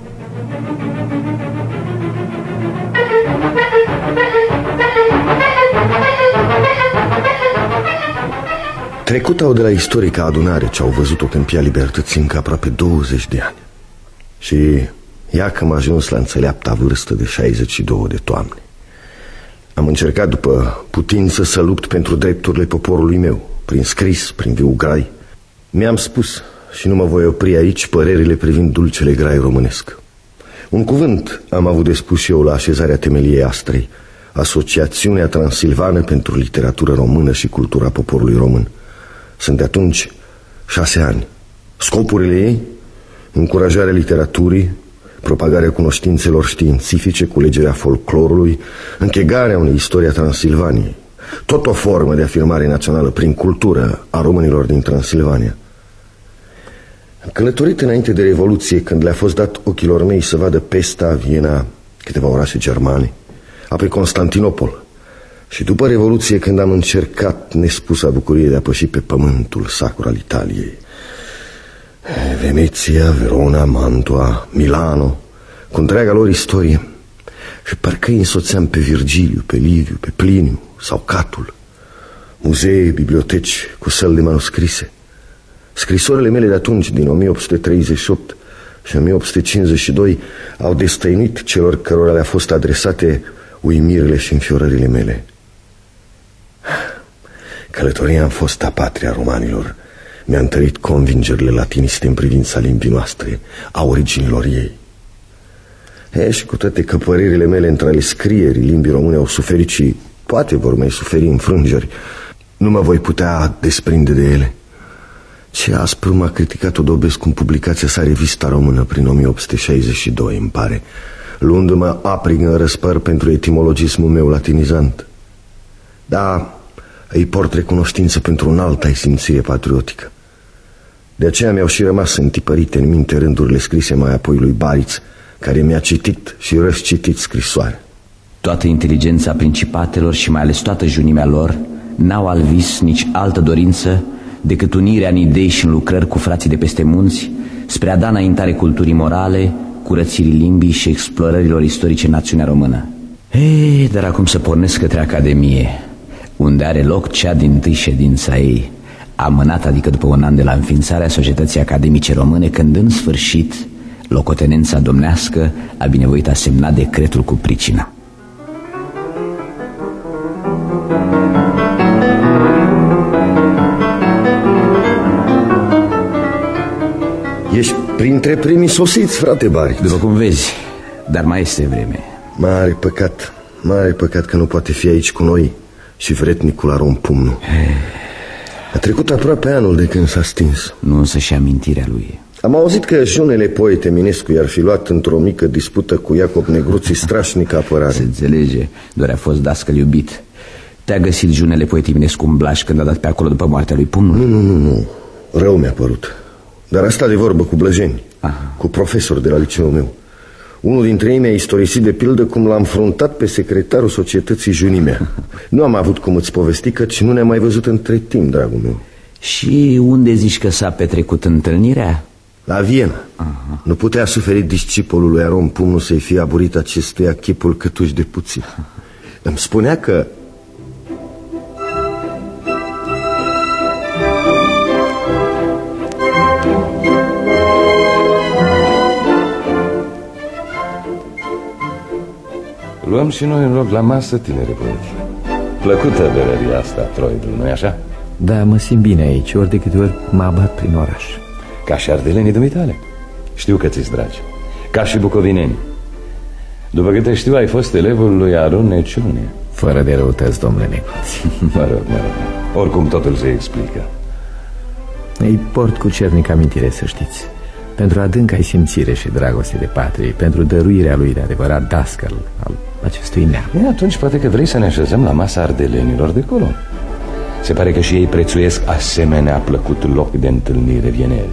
Trecut au de la istorica adunare ce au văzut-o Câmpia Libertății încă aproape douăzeci de ani. Și ia că m-a ajuns la înțeleapta vârstă de șaizeci și două de toamne. Am încercat după putință să lupt pentru drepturile poporului meu, prin scris, prin viu grai. Mi-am spus, și nu mă voi opri aici, părerile privind dulcele grai românesc. Un cuvânt am avut de spus și eu la așezarea temeliei Astrei, Asociațiunea Transilvană pentru Literatură Română și Cultura Poporului Român. Sunt de atunci șase ani. Scopurile ei: încurajarea literaturii, propagarea cunoștințelor științifice, culegerea folclorului, închegarea unei istorii a Transilvaniei. Tot o formă de afirmare națională prin cultură a românilor din Transilvania. Am călătorit înainte de Revoluție, când le-a fost dat ochilor mei să vadă Pesta, Viena, câteva orașe germane, apoi Constantinopol. Și după Revoluție, când am încercat nespusa bucurie de a păși pe pământul sacru al Italiei, Veneția, Verona, Mantua, Milano, cu întreaga lor istorie, și parcă îi însoțeam pe Virgiliu, pe Liviu, pe Pliniu sau Catul, muzee, biblioteci cu săli de manuscrise, Scrisorile mele de atunci, din o mie opt sute treizeci și opt și o mie opt sute cincizeci și doi, au destăinuit celor cărora le-a fost adresate uimirile și înfiorările mele. Călătoria în fosta patria romanilor mi-a întărit convingerile latiniste în privința limbii noastre, a originilor ei. E, și cu toate că părerile mele între ale scrierii limbii române au suferit și poate vor mai suferi înfrângeri, nu mă voi putea desprinde de ele. Ce aspru m-a criticat Odobescu în publicația sa Revista Română prin o mie opt sute șaizeci și doi, îmi pare, luându-mă aprig în răspăr pentru etimologismul meu latinizant. Da, îi port recunoștință pentru un alt ai simțire patriotică. De aceea mi-au și rămas întipărite în minte rândurile scrise mai apoi lui Bariț, care mi-a citit și răscitit scrisoarea. Toată inteligența principatelor și mai ales toată junimea lor n-au al vis nici altă dorință decât unirea în idei și în lucrări cu frații de peste munți spre a da înaintare culturii morale, curățirii limbii și explorărilor istorice națiunea română. Ei, dar acum să pornesc către Academie, unde are loc cea dintâi ședința ei, amânată adică după un an de la înființarea Societății Academice Române, când în sfârșit locotenența domnească a binevoit a semna decretul cu pricina. Ești printre primii sosiți, frate Bariț. După cum vezi, dar mai este vreme. Mare păcat, mare păcat că nu poate fi aici cu noi și vretnicul Aron Pumnu. A trecut aproape anul de când s-a stins. Nu însă și amintirea lui. Am auzit că junele poet Eminescu i-ar fi luat într-o mică dispută cu Iacob Negruții strașnică apărare. Se înțelege, doar a fost dascăl iubit. Te-a găsit junele poet Eminescu în Blaș când a dat pe acolo după moartea lui Pumnu? Nu, nu, nu, nu. Rău mi-a părut. Dar a stat de vorbă cu blăjeni, Aha. cu profesori de la liceul meu. Unul dintre ei mi-a istorisit de pildă cum l-am fruntat pe secretarul societății Junimea. Nu am avut cum îți povesti, căci nu ne-am mai văzut între timp, dragul meu. Și unde zici că s-a petrecut întâlnirea? La Viena. Aha. Nu putea suferi discipolul lui Aron Pumnu să-i fie aburit acestuia chipul câtuși de puțin. Îmi spunea că luăm și noi un loc la masă, tinere poeti. Plăcută berăria asta, Troidul, nu-i așa? Da, mă simt bine aici, ori de câte ori mă abat prin oraș. Ca și ardelenii dumitale. Știu că ți-s dragi. Ca și bucovineni. După câte știu, ai fost elevul lui Aron Neciune. Fără de răutăți, domnule Neguț. Mă rog, mă rog. Oricum totul se explică. Îi port cu cernic amintire, să știți. Pentru adânca-i simțire și dragoste de patrie, pentru dăruirea lui de adevărat dascăl al acestui neam. E, atunci poate că vrei să ne așezăm la masa ardelenilor de acolo. Se pare că și ei prețuiesc asemenea plăcut loc de întâlnire vienez.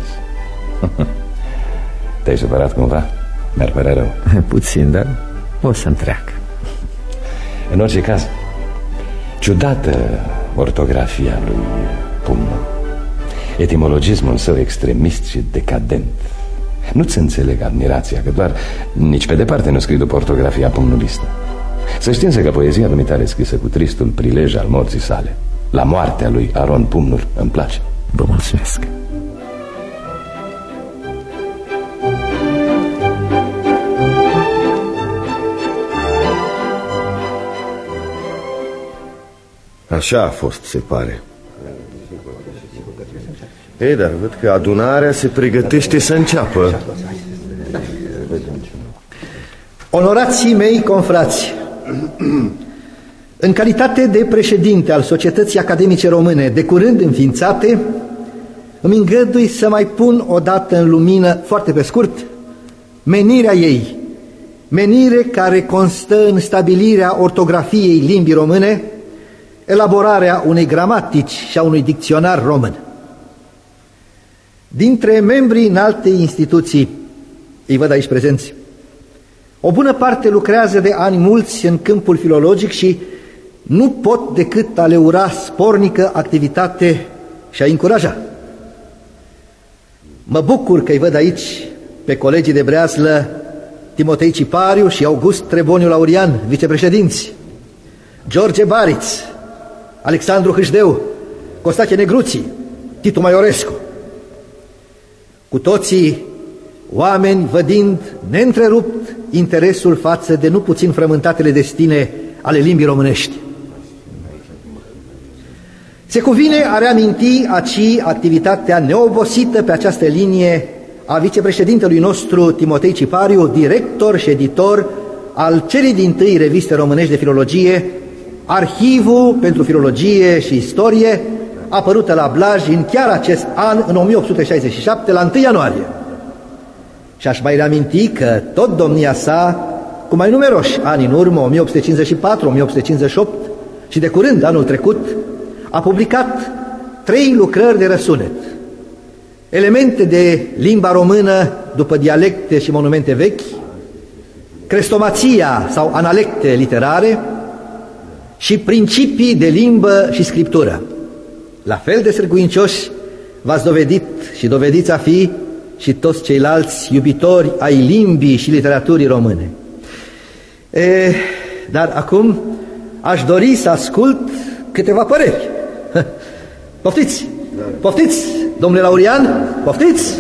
Te-ai supărat cumva? Mi-ar părea rău. Puțin, dar o să-mi treacă. În orice caz, ciudată ortografia lui Pumnu, etimologismul său extremist și decadent. Nu-ți înțeleg admirația, că doar nici pe departe nu scrii după ortografia pumnulistă. Să știm că poezia dumitale scrisă cu tristul prilej al morții sale, la moartea lui Aron Pumnul, îmi place. Vă mulțumesc. Așa a fost, se pare. Ei, dar văd că adunarea se pregătește să înceapă. Onorații mei confrați, în calitate de președinte al Societății Academice Române, de curând înființate, îmi îngădui să mai pun o dată în lumină, foarte pe scurt, menirea ei, menire care constă în stabilirea ortografiei limbii române, elaborarea unei gramatici și a unui dicționar român. Dintre membrii în alte instituții, îi văd aici prezenți, o bună parte lucrează de ani mulți în câmpul filologic și nu pot decât a le ura spornică activitate și a încuraja. Mă bucur că îi văd aici pe colegii de breaslă Timotei Cipariu și August Treboniu Laurian, vicepreședinți, George Bariț, Alexandru Hâșdeu, Costache Negruții, Titu Maiorescu, cu toții oameni vădind neîntrerupt interesul față de nu puțin frământatele destine ale limbii românești. Se cuvine a reaminti aci activitatea neobosită pe această linie a vicepreședintelui nostru Timotei Cipariu, director și editor al celei dintâi reviste românești de filologie, Arhivul pentru Filologie și Istorie, apărută la Blaj în chiar acest an, în o mie opt sute șaizeci și șapte, la întâi ianuarie. Și aș mai reaminti că tot domnia sa, cu mai numeroși ani în urmă, o mie opt sute cincizeci și patru - o mie opt sute cincizeci și opt, și de curând, anul trecut, a publicat trei lucrări de răsunet: Elemente de limba română după dialecte și monumente vechi, Crestomația sau analecte literare și Principii de limbă și scriptură. La fel de sârguincioși v-ați dovedit și dovediți a fi și toți ceilalți iubitori ai limbii și literaturii române. E, dar acum aș dori să ascult câteva păreri. Poftiți! Poftiți, domnule Laurian, poftiți!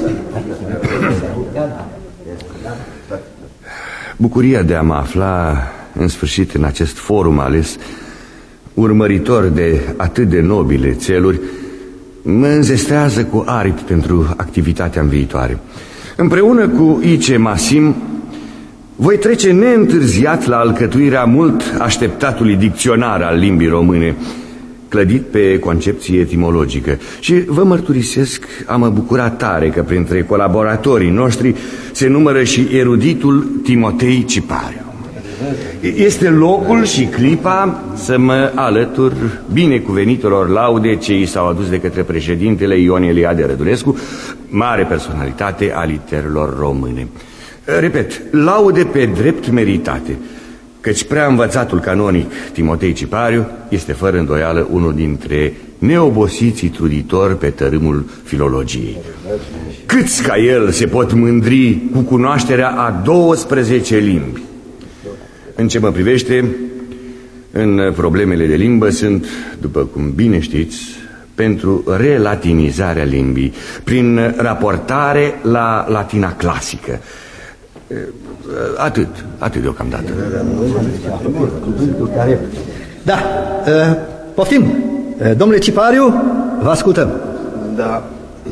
Bucuria de a mă afla în sfârșit în acest forum ales, urmăritor de atât de nobile țeluri, mă înzestrează cu aripi pentru activitatea în viitoare. Împreună cu I C Masim voi trece neîntârziat la alcătuirea mult așteptatului dicționar al limbii române, clădit pe concepție etimologică. Și vă mărturisesc, a mă bucura tare că printre colaboratorii noștri se numără și eruditul Timotei Cipariu. Este locul și clipa să mă alătur binecuvenitelor laude ce i s-au adus de către președintele Ion Eliade Rădulescu, mare personalitate a literelor române. Repet, laude pe drept meritate, căci prea învățatul canonic Timotei Cipariu este fără îndoială unul dintre neobosiții truditori pe tărâmul filologiei. Câți ca el se pot mândri cu cunoașterea a douăsprezece limbi? În ce mă privește, în problemele de limbă sunt, după cum bine știți, pentru relatinizarea limbii, prin raportare la latina clasică. Atât, atât deocamdată. Da, poftim. Domnule Cipariu, vă ascultăm. Da.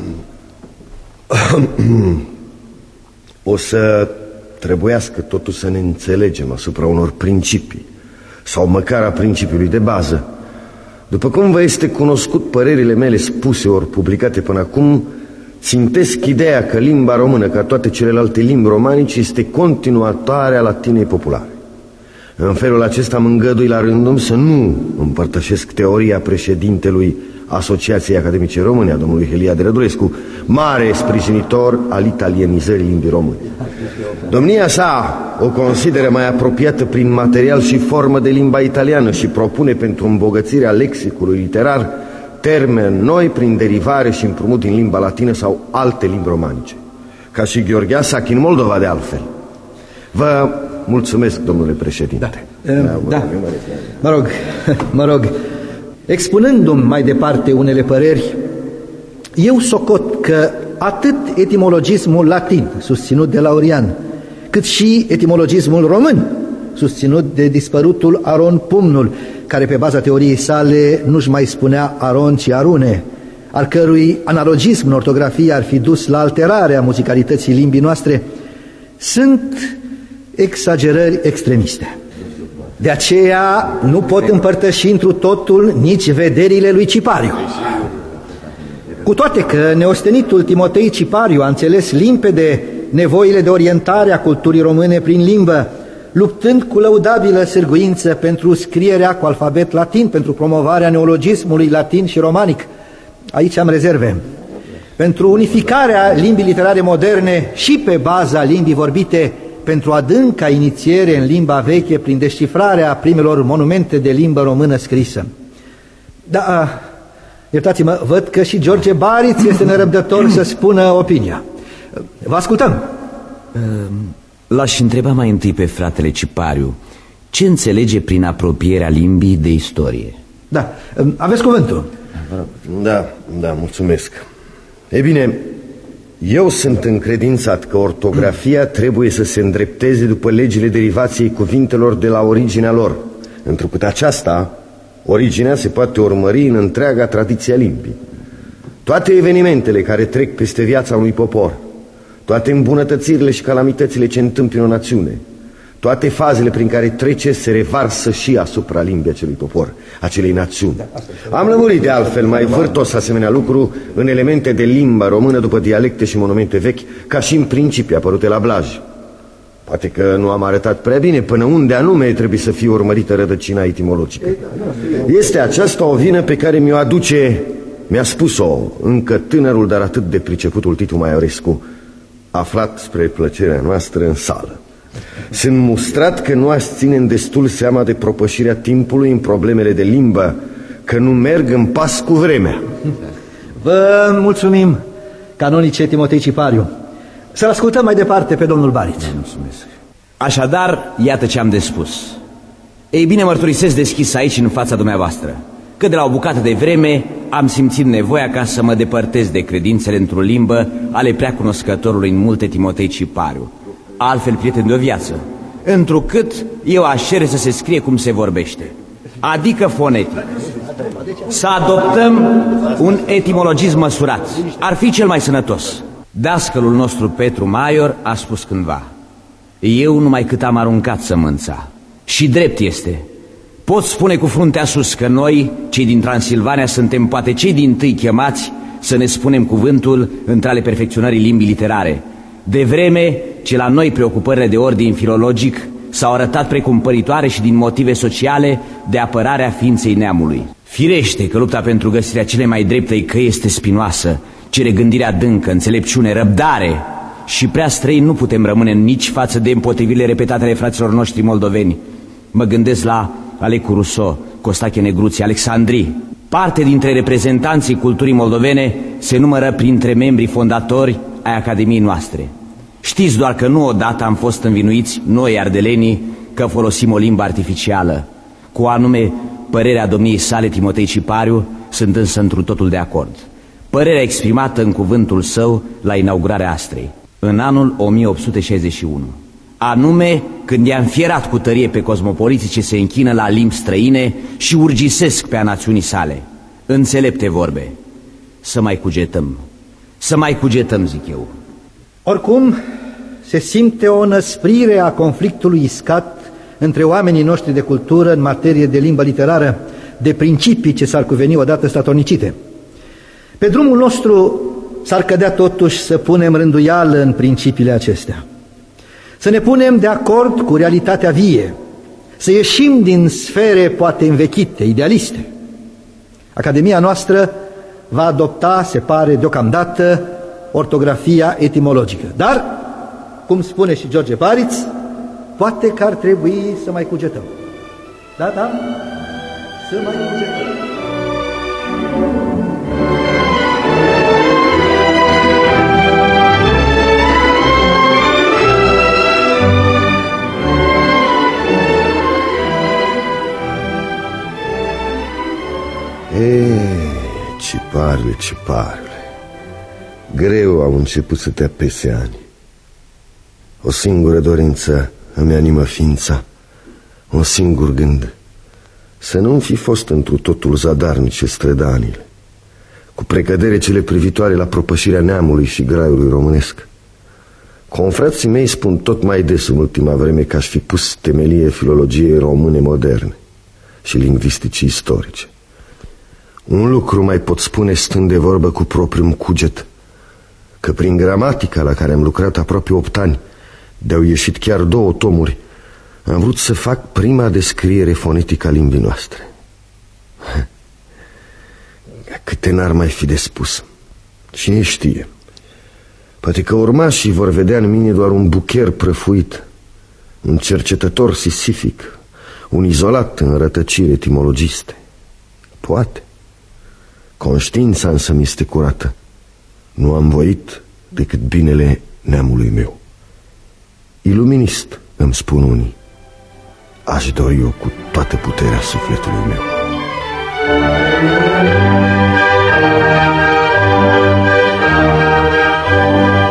O să trebuiască totuși să ne înțelegem asupra unor principii, sau măcar a principiului de bază. După cum vă este cunoscut, părerile mele spuse ori publicate până acum țintesc ideea că limba română, ca toate celelalte limbi romanice, este continuatoarea latinei populare. În felul acesta mă îngădui la rândul să nu împărtășesc teoria președintelui Asociației Academice Române, a domnului Eliade Rădulescu, mare sprijinitor al italienizării limbii române. Domnia sa o consideră mai apropiată prin material și formă de limba italiană și propune pentru îmbogățirea lexicului literar termeni noi prin derivare și împrumut din limba latină sau alte limbi romanice, ca și Gheorghe Asachi în Moldova de altfel. Vă mulțumesc, domnule președinte. Da, da, da. Mă rog, mă rog, expunându-mi mai departe unele păreri, eu socot că atât etimologismul latin, susținut de Laurian, cât și etimologismul român, susținut de dispărutul Aron Pumnul, care pe baza teoriei sale nu-și mai spunea Aron, ci Arune, al cărui analogism în ortografie ar fi dus la alterarea muzicalității limbii noastre, sunt exagerări extremiste. De aceea nu pot împărtăși întru totul nici vederile lui Cipariu. Cu toate că neostenitul Timotei Cipariu a înțeles limpede nevoile de orientare a culturii române prin limbă, luptând cu lăudabilă sârguință pentru scrierea cu alfabet latin, pentru promovarea neologismului latin și romanic, aici am rezerve, pentru unificarea limbii literare moderne și pe baza limbii vorbite, pentru adânca inițiere în limba veche prin descifrarea primelor monumente de limbă română scrisă. Da, iertați-mă, văd că și George Bariț este nerăbdător să spună opinia. Vă ascultăm. L-aș întreba mai întâi pe fratele Cipariu ce înțelege prin apropierea limbii de istorie. Da, aveți cuvântul. Da, da, mulțumesc. E bine, Eu sunt încredințat că ortografia trebuie să se îndrepteze după legile derivației cuvintelor de la originea lor, întrucât aceasta, originea, se poate urmări în întreaga tradiție a limbii. Toate evenimentele care trec peste viața unui popor, toate îmbunătățirile și calamitățile ce întâmpină o națiune, toate fazele prin care trece se revarsă și asupra limbii acelui popor, acelei națiuni. Am lămurit de altfel mai vârtos asemenea lucru în elemente de limba română după dialecte și monumente vechi, ca și în principii apărute la Blaj. Poate că nu am arătat prea bine până unde anume trebuie să fie urmărită rădăcina etimologică. Este aceasta o vină pe care mi-o aduce, mi-a spus-o încă tânărul, dar atât de priceputul Titu Maiorescu, aflat spre plăcerea noastră în sală. Sunt mustrat că nu ați ține în destul seama de propășirea timpului în problemele de limbă, că nu merg în pas cu vremea. Vă mulțumim, canonice Timotei Cipariu. Să-l ascultăm mai departe pe domnul Bariț. Mulțumesc. Așadar, iată ce am de spus. Ei bine, mărturisesc deschis aici în fața dumneavoastră că de la o bucată de vreme am simțit nevoia ca să mă depărtez de credințele într-o limbă ale preacunoscătorului în multe Timotei Cipariu, altfel prieten de o viață, întrucât eu aș cere să se scrie cum se vorbește, adică fonetic. Să adoptăm un etimologism măsurat, ar fi cel mai sănătos. Dascălul nostru Petru Maior a spus cândva: eu numai cât am aruncat sămânța. Și drept este. Pot spune cu fruntea sus că noi, cei din Transilvania, suntem poate cei dintâi chemați să ne spunem cuvântul între ale perfecționării limbii literare, de vreme ce la noi preocupările de ordin filologic s-au arătat precumpăritoare și din motive sociale de apărarea ființei neamului. Firește că lupta pentru găsirea cele mai dreptei căi este spinoasă, cere gândire adâncă, înțelepciune, răbdare, și prea străini nu putem rămâne nici față de împotrivirile repetate ale fraților noștri moldoveni. Mă gândesc la Alecu Rousseau, Costache Negruții, Alexandrii. Parte dintre reprezentanții culturii moldovene se numără printre membrii fondatori ai Academiei noastre. Știți doar că nu odată am fost învinuiți, noi ardelenii, că folosim o limbă artificială. Cu anume, părerea domniei sale Timotei Cipariu sunt însă întru totul de acord. Părerea exprimată în cuvântul său la inaugurarea Astrei, în anul o mie opt sute șaizeci și unu. Anume, când i-a înfierat cu tărie pe cosmopoliții ce se închină la limbi străine și urgisesc pe a națiunii sale. Înțelepte vorbe. Să mai cugetăm. Să mai cugetăm, zic eu. Oricum, se simte o năsprire a conflictului iscat între oamenii noștri de cultură în materie de limbă literară, de principii ce s-ar cuveni odată statornicite. Pe drumul nostru s-ar cădea totuși să punem rânduială în principiile acestea, să ne punem de acord cu realitatea vie, să ieșim din sfere poate învechite, idealiste. Academia noastră va adopta, se pare deocamdată, ortografia etimologică. Dar, cum spune și George Bariț, poate că ar trebui să mai cugetăm. Da, da? Să mai cugetăm. Eee, Cipariule, Cipariule, greu au început să te apese ani. O singură dorință îmi animă ființa, un singur gând: să nu-mi fi fost întru totul zadarnice strădanile, cu precădere cele privitoare la propășirea neamului și graiului românesc. Confrații mei spun tot mai des în ultima vreme că aș fi pus temelie filologiei române moderne și lingvisticii istorice. Un lucru mai pot spune stând de vorbă cu propriul cuget, că prin gramatica la care am lucrat aproape opt ani, de-au ieșit chiar două tomuri, am vrut să fac prima descriere fonetică a limbii noastre. Câte n-ar mai fi de spus. Cine știe, poate că urmașii vor vedea în mine doar un bucher prăfuit, un cercetător sisific, un izolat în rătăcire etimologiste. Poate. Conștiința însă mi este curată. Nu am voit decât binele neamului meu. Iluminist, îmi spun unii. Aș dori eu cu toată puterea sufletului meu. Thank you.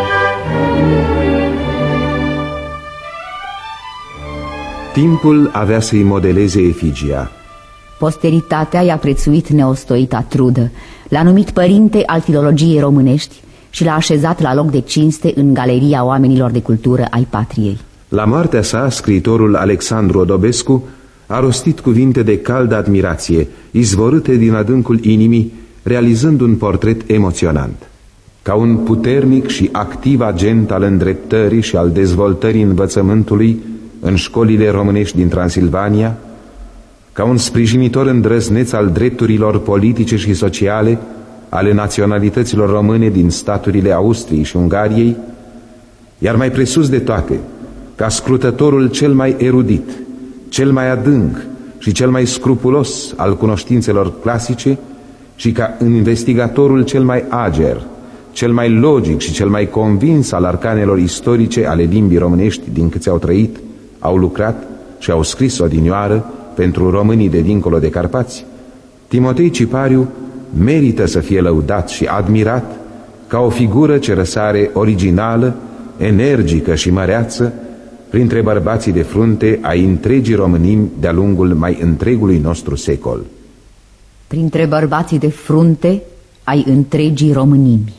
Timpul avea să-i modeleze efigia. Posteritatea i-a prețuit neostoita trudă, l-a numit părinte al filologiei românești și l-a așezat la loc de cinste în galeria oamenilor de cultură ai patriei. La moartea sa, scriitorul Alexandru Odobescu a rostit cuvinte de caldă admirație, izvorâte din adâncul inimii, realizând un portret emoționant. Ca un puternic și activ agent al îndreptării și al dezvoltării învățământului în școlile românești din Transilvania, ca un sprijinitor îndrăzneț al drepturilor politice și sociale ale naționalităților române din staturile Austriei și Ungariei, iar mai presus de toate, ca scrutătorul cel mai erudit, cel mai adânc și cel mai scrupulos al cunoștințelor clasice și ca investigatorul cel mai ager, cel mai logic și cel mai convins al arcanelor istorice ale limbii românești din câți au trăit, au lucrat și au scris odinioară pentru românii de dincolo de Carpați, Timotei Cipariu merită să fie lăudat și admirat ca o figură ce răsare originală, energică și măreață printre bărbații de frunte ai întregii românimi de-a lungul mai întregului nostru secol. Printre bărbații de frunte ai întregii românimi.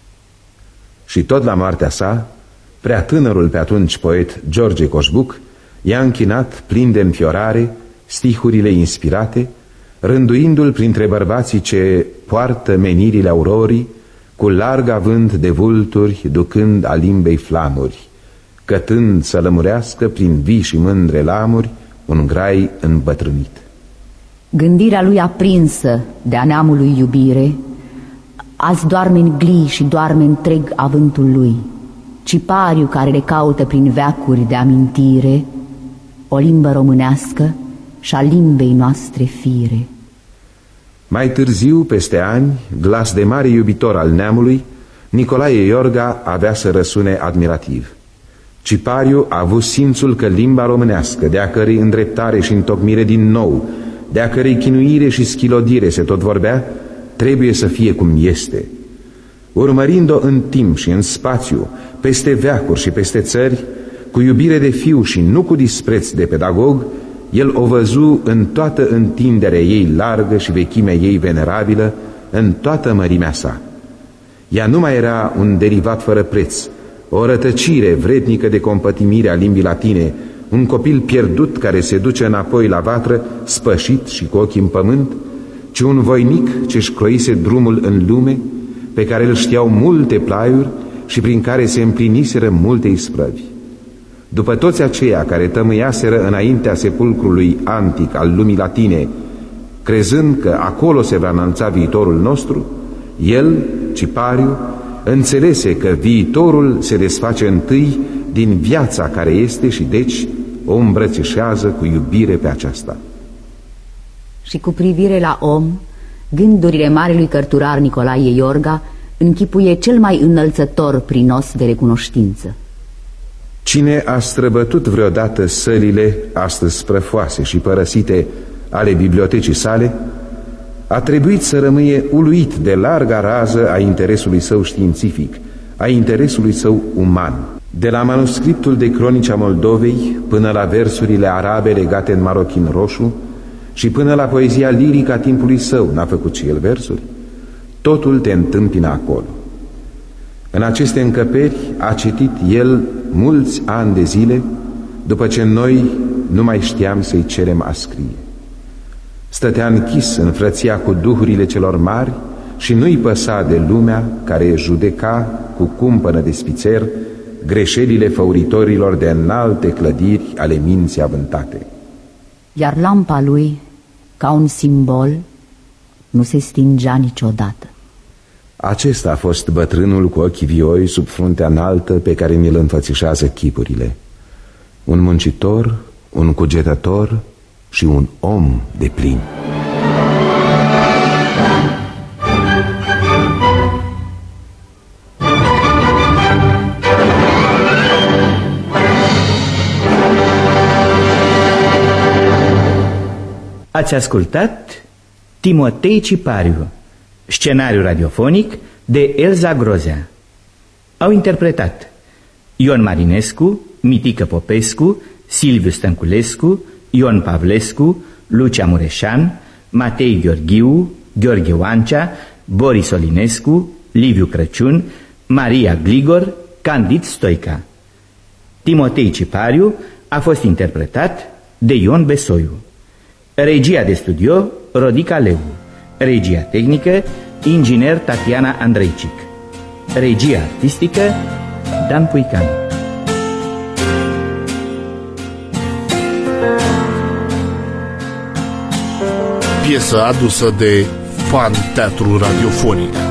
Și tot la moartea sa, prea tânărul pe atunci poet George Coșbuc i-a închinat plin de înfiorare stihurile inspirate, rânduindu-l printre bărbații ce poartă menirile aurorii, cu larg avânt de vulturi, ducând a limbei flamuri, cătând să lămurească prin vii și mândre lamuri un grai îmbătrânit. Gândirea lui aprinsă de-a neamului iubire, azi doarme în glii și doarme întreg avântul lui, Cipariu care le caută prin veacuri de amintire o limbă românească și-a limbei noastre fire. Mai târziu, peste ani, glas de mare iubitor al neamului, Nicolae Iorga avea să răsune admirativ. Cipariu a avut simțul că limba românească, de-a cărei îndreptare și întocmire din nou, de-a cărei chinuire și schilodire se tot vorbea, trebuie să fie cum este. Urmărind-o în timp și în spațiu, peste veacuri și peste țări, cu iubire de fiu și nu cu dispreț de pedagog, el o văzu în toată întinderea ei largă și vechimea ei venerabilă, în toată mărimea sa. Ea nu mai era un derivat fără preț, o rătăcire vrednică de compătimire a limbii latine, un copil pierdut care se duce înapoi la vatră, spășit și cu ochii în pământ, ci un voinic ce-și croise drumul în lume, pe care îl știau multe plaiuri și prin care se împliniseră multe isprăvi. După toți aceia care tămâiaseră înaintea sepulcrului antic al lumii latine, crezând că acolo se va înălța viitorul nostru, el, Cipariu, înțelese că viitorul se desface întâi din viața care este și deci o îmbrățișează cu iubire pe aceasta. Și cu privire la om, gândurile marelui cărturar Nicolae Iorga închipuie cel mai înălțător prinos de recunoștință. Cine a străbătut vreodată sălile astăzi prăfoase și părăsite ale bibliotecii sale, a trebuit să rămâie uluit de larga rază a interesului său științific, a interesului său uman. De la manuscriptul de cronici a Moldovei până la versurile arabe legate în marochin roșu și până la poezia lirică a timpului său, n-a făcut și el versuri, totul te întâmpină acolo. În aceste încăperi a citit el mulți ani de zile, după ce noi nu mai știam să-i cerem a scrie. Stătea închis în frăția cu duhurile celor mari și nu-i păsa de lumea care judeca cu cumpănă de spițer greșelile făuritorilor de înalte clădiri ale minții avântate. Iar lampa lui, ca un simbol, nu se stingea niciodată. Acesta a fost bătrânul cu ochii vioi sub fruntea înaltă pe care mi-l înfățișează chipurile. Un muncitor, un cugetător și un om de plin. Ați ascultat Timotei Cipariu, scenariu radiofonic de Elza Grozea. Au interpretat Ion Marinescu, Mitică Popescu, Silviu Stănculescu, Ion Pavlescu, Lucia Mureșan, Matei Gheorghiu, Gheorghe Oancea, Boris Olinescu, Liviu Crăciun, Maria Gligor, Candid Stoica. Timotei Cipariu a fost interpretat de Ion Besoiu. Regia de studio Rodica Leu. Regia tehnică inginer Tatiana Andreicic. Regia artistică Dan Puican. Piesă adusă de Fan Teatru Radiofonic.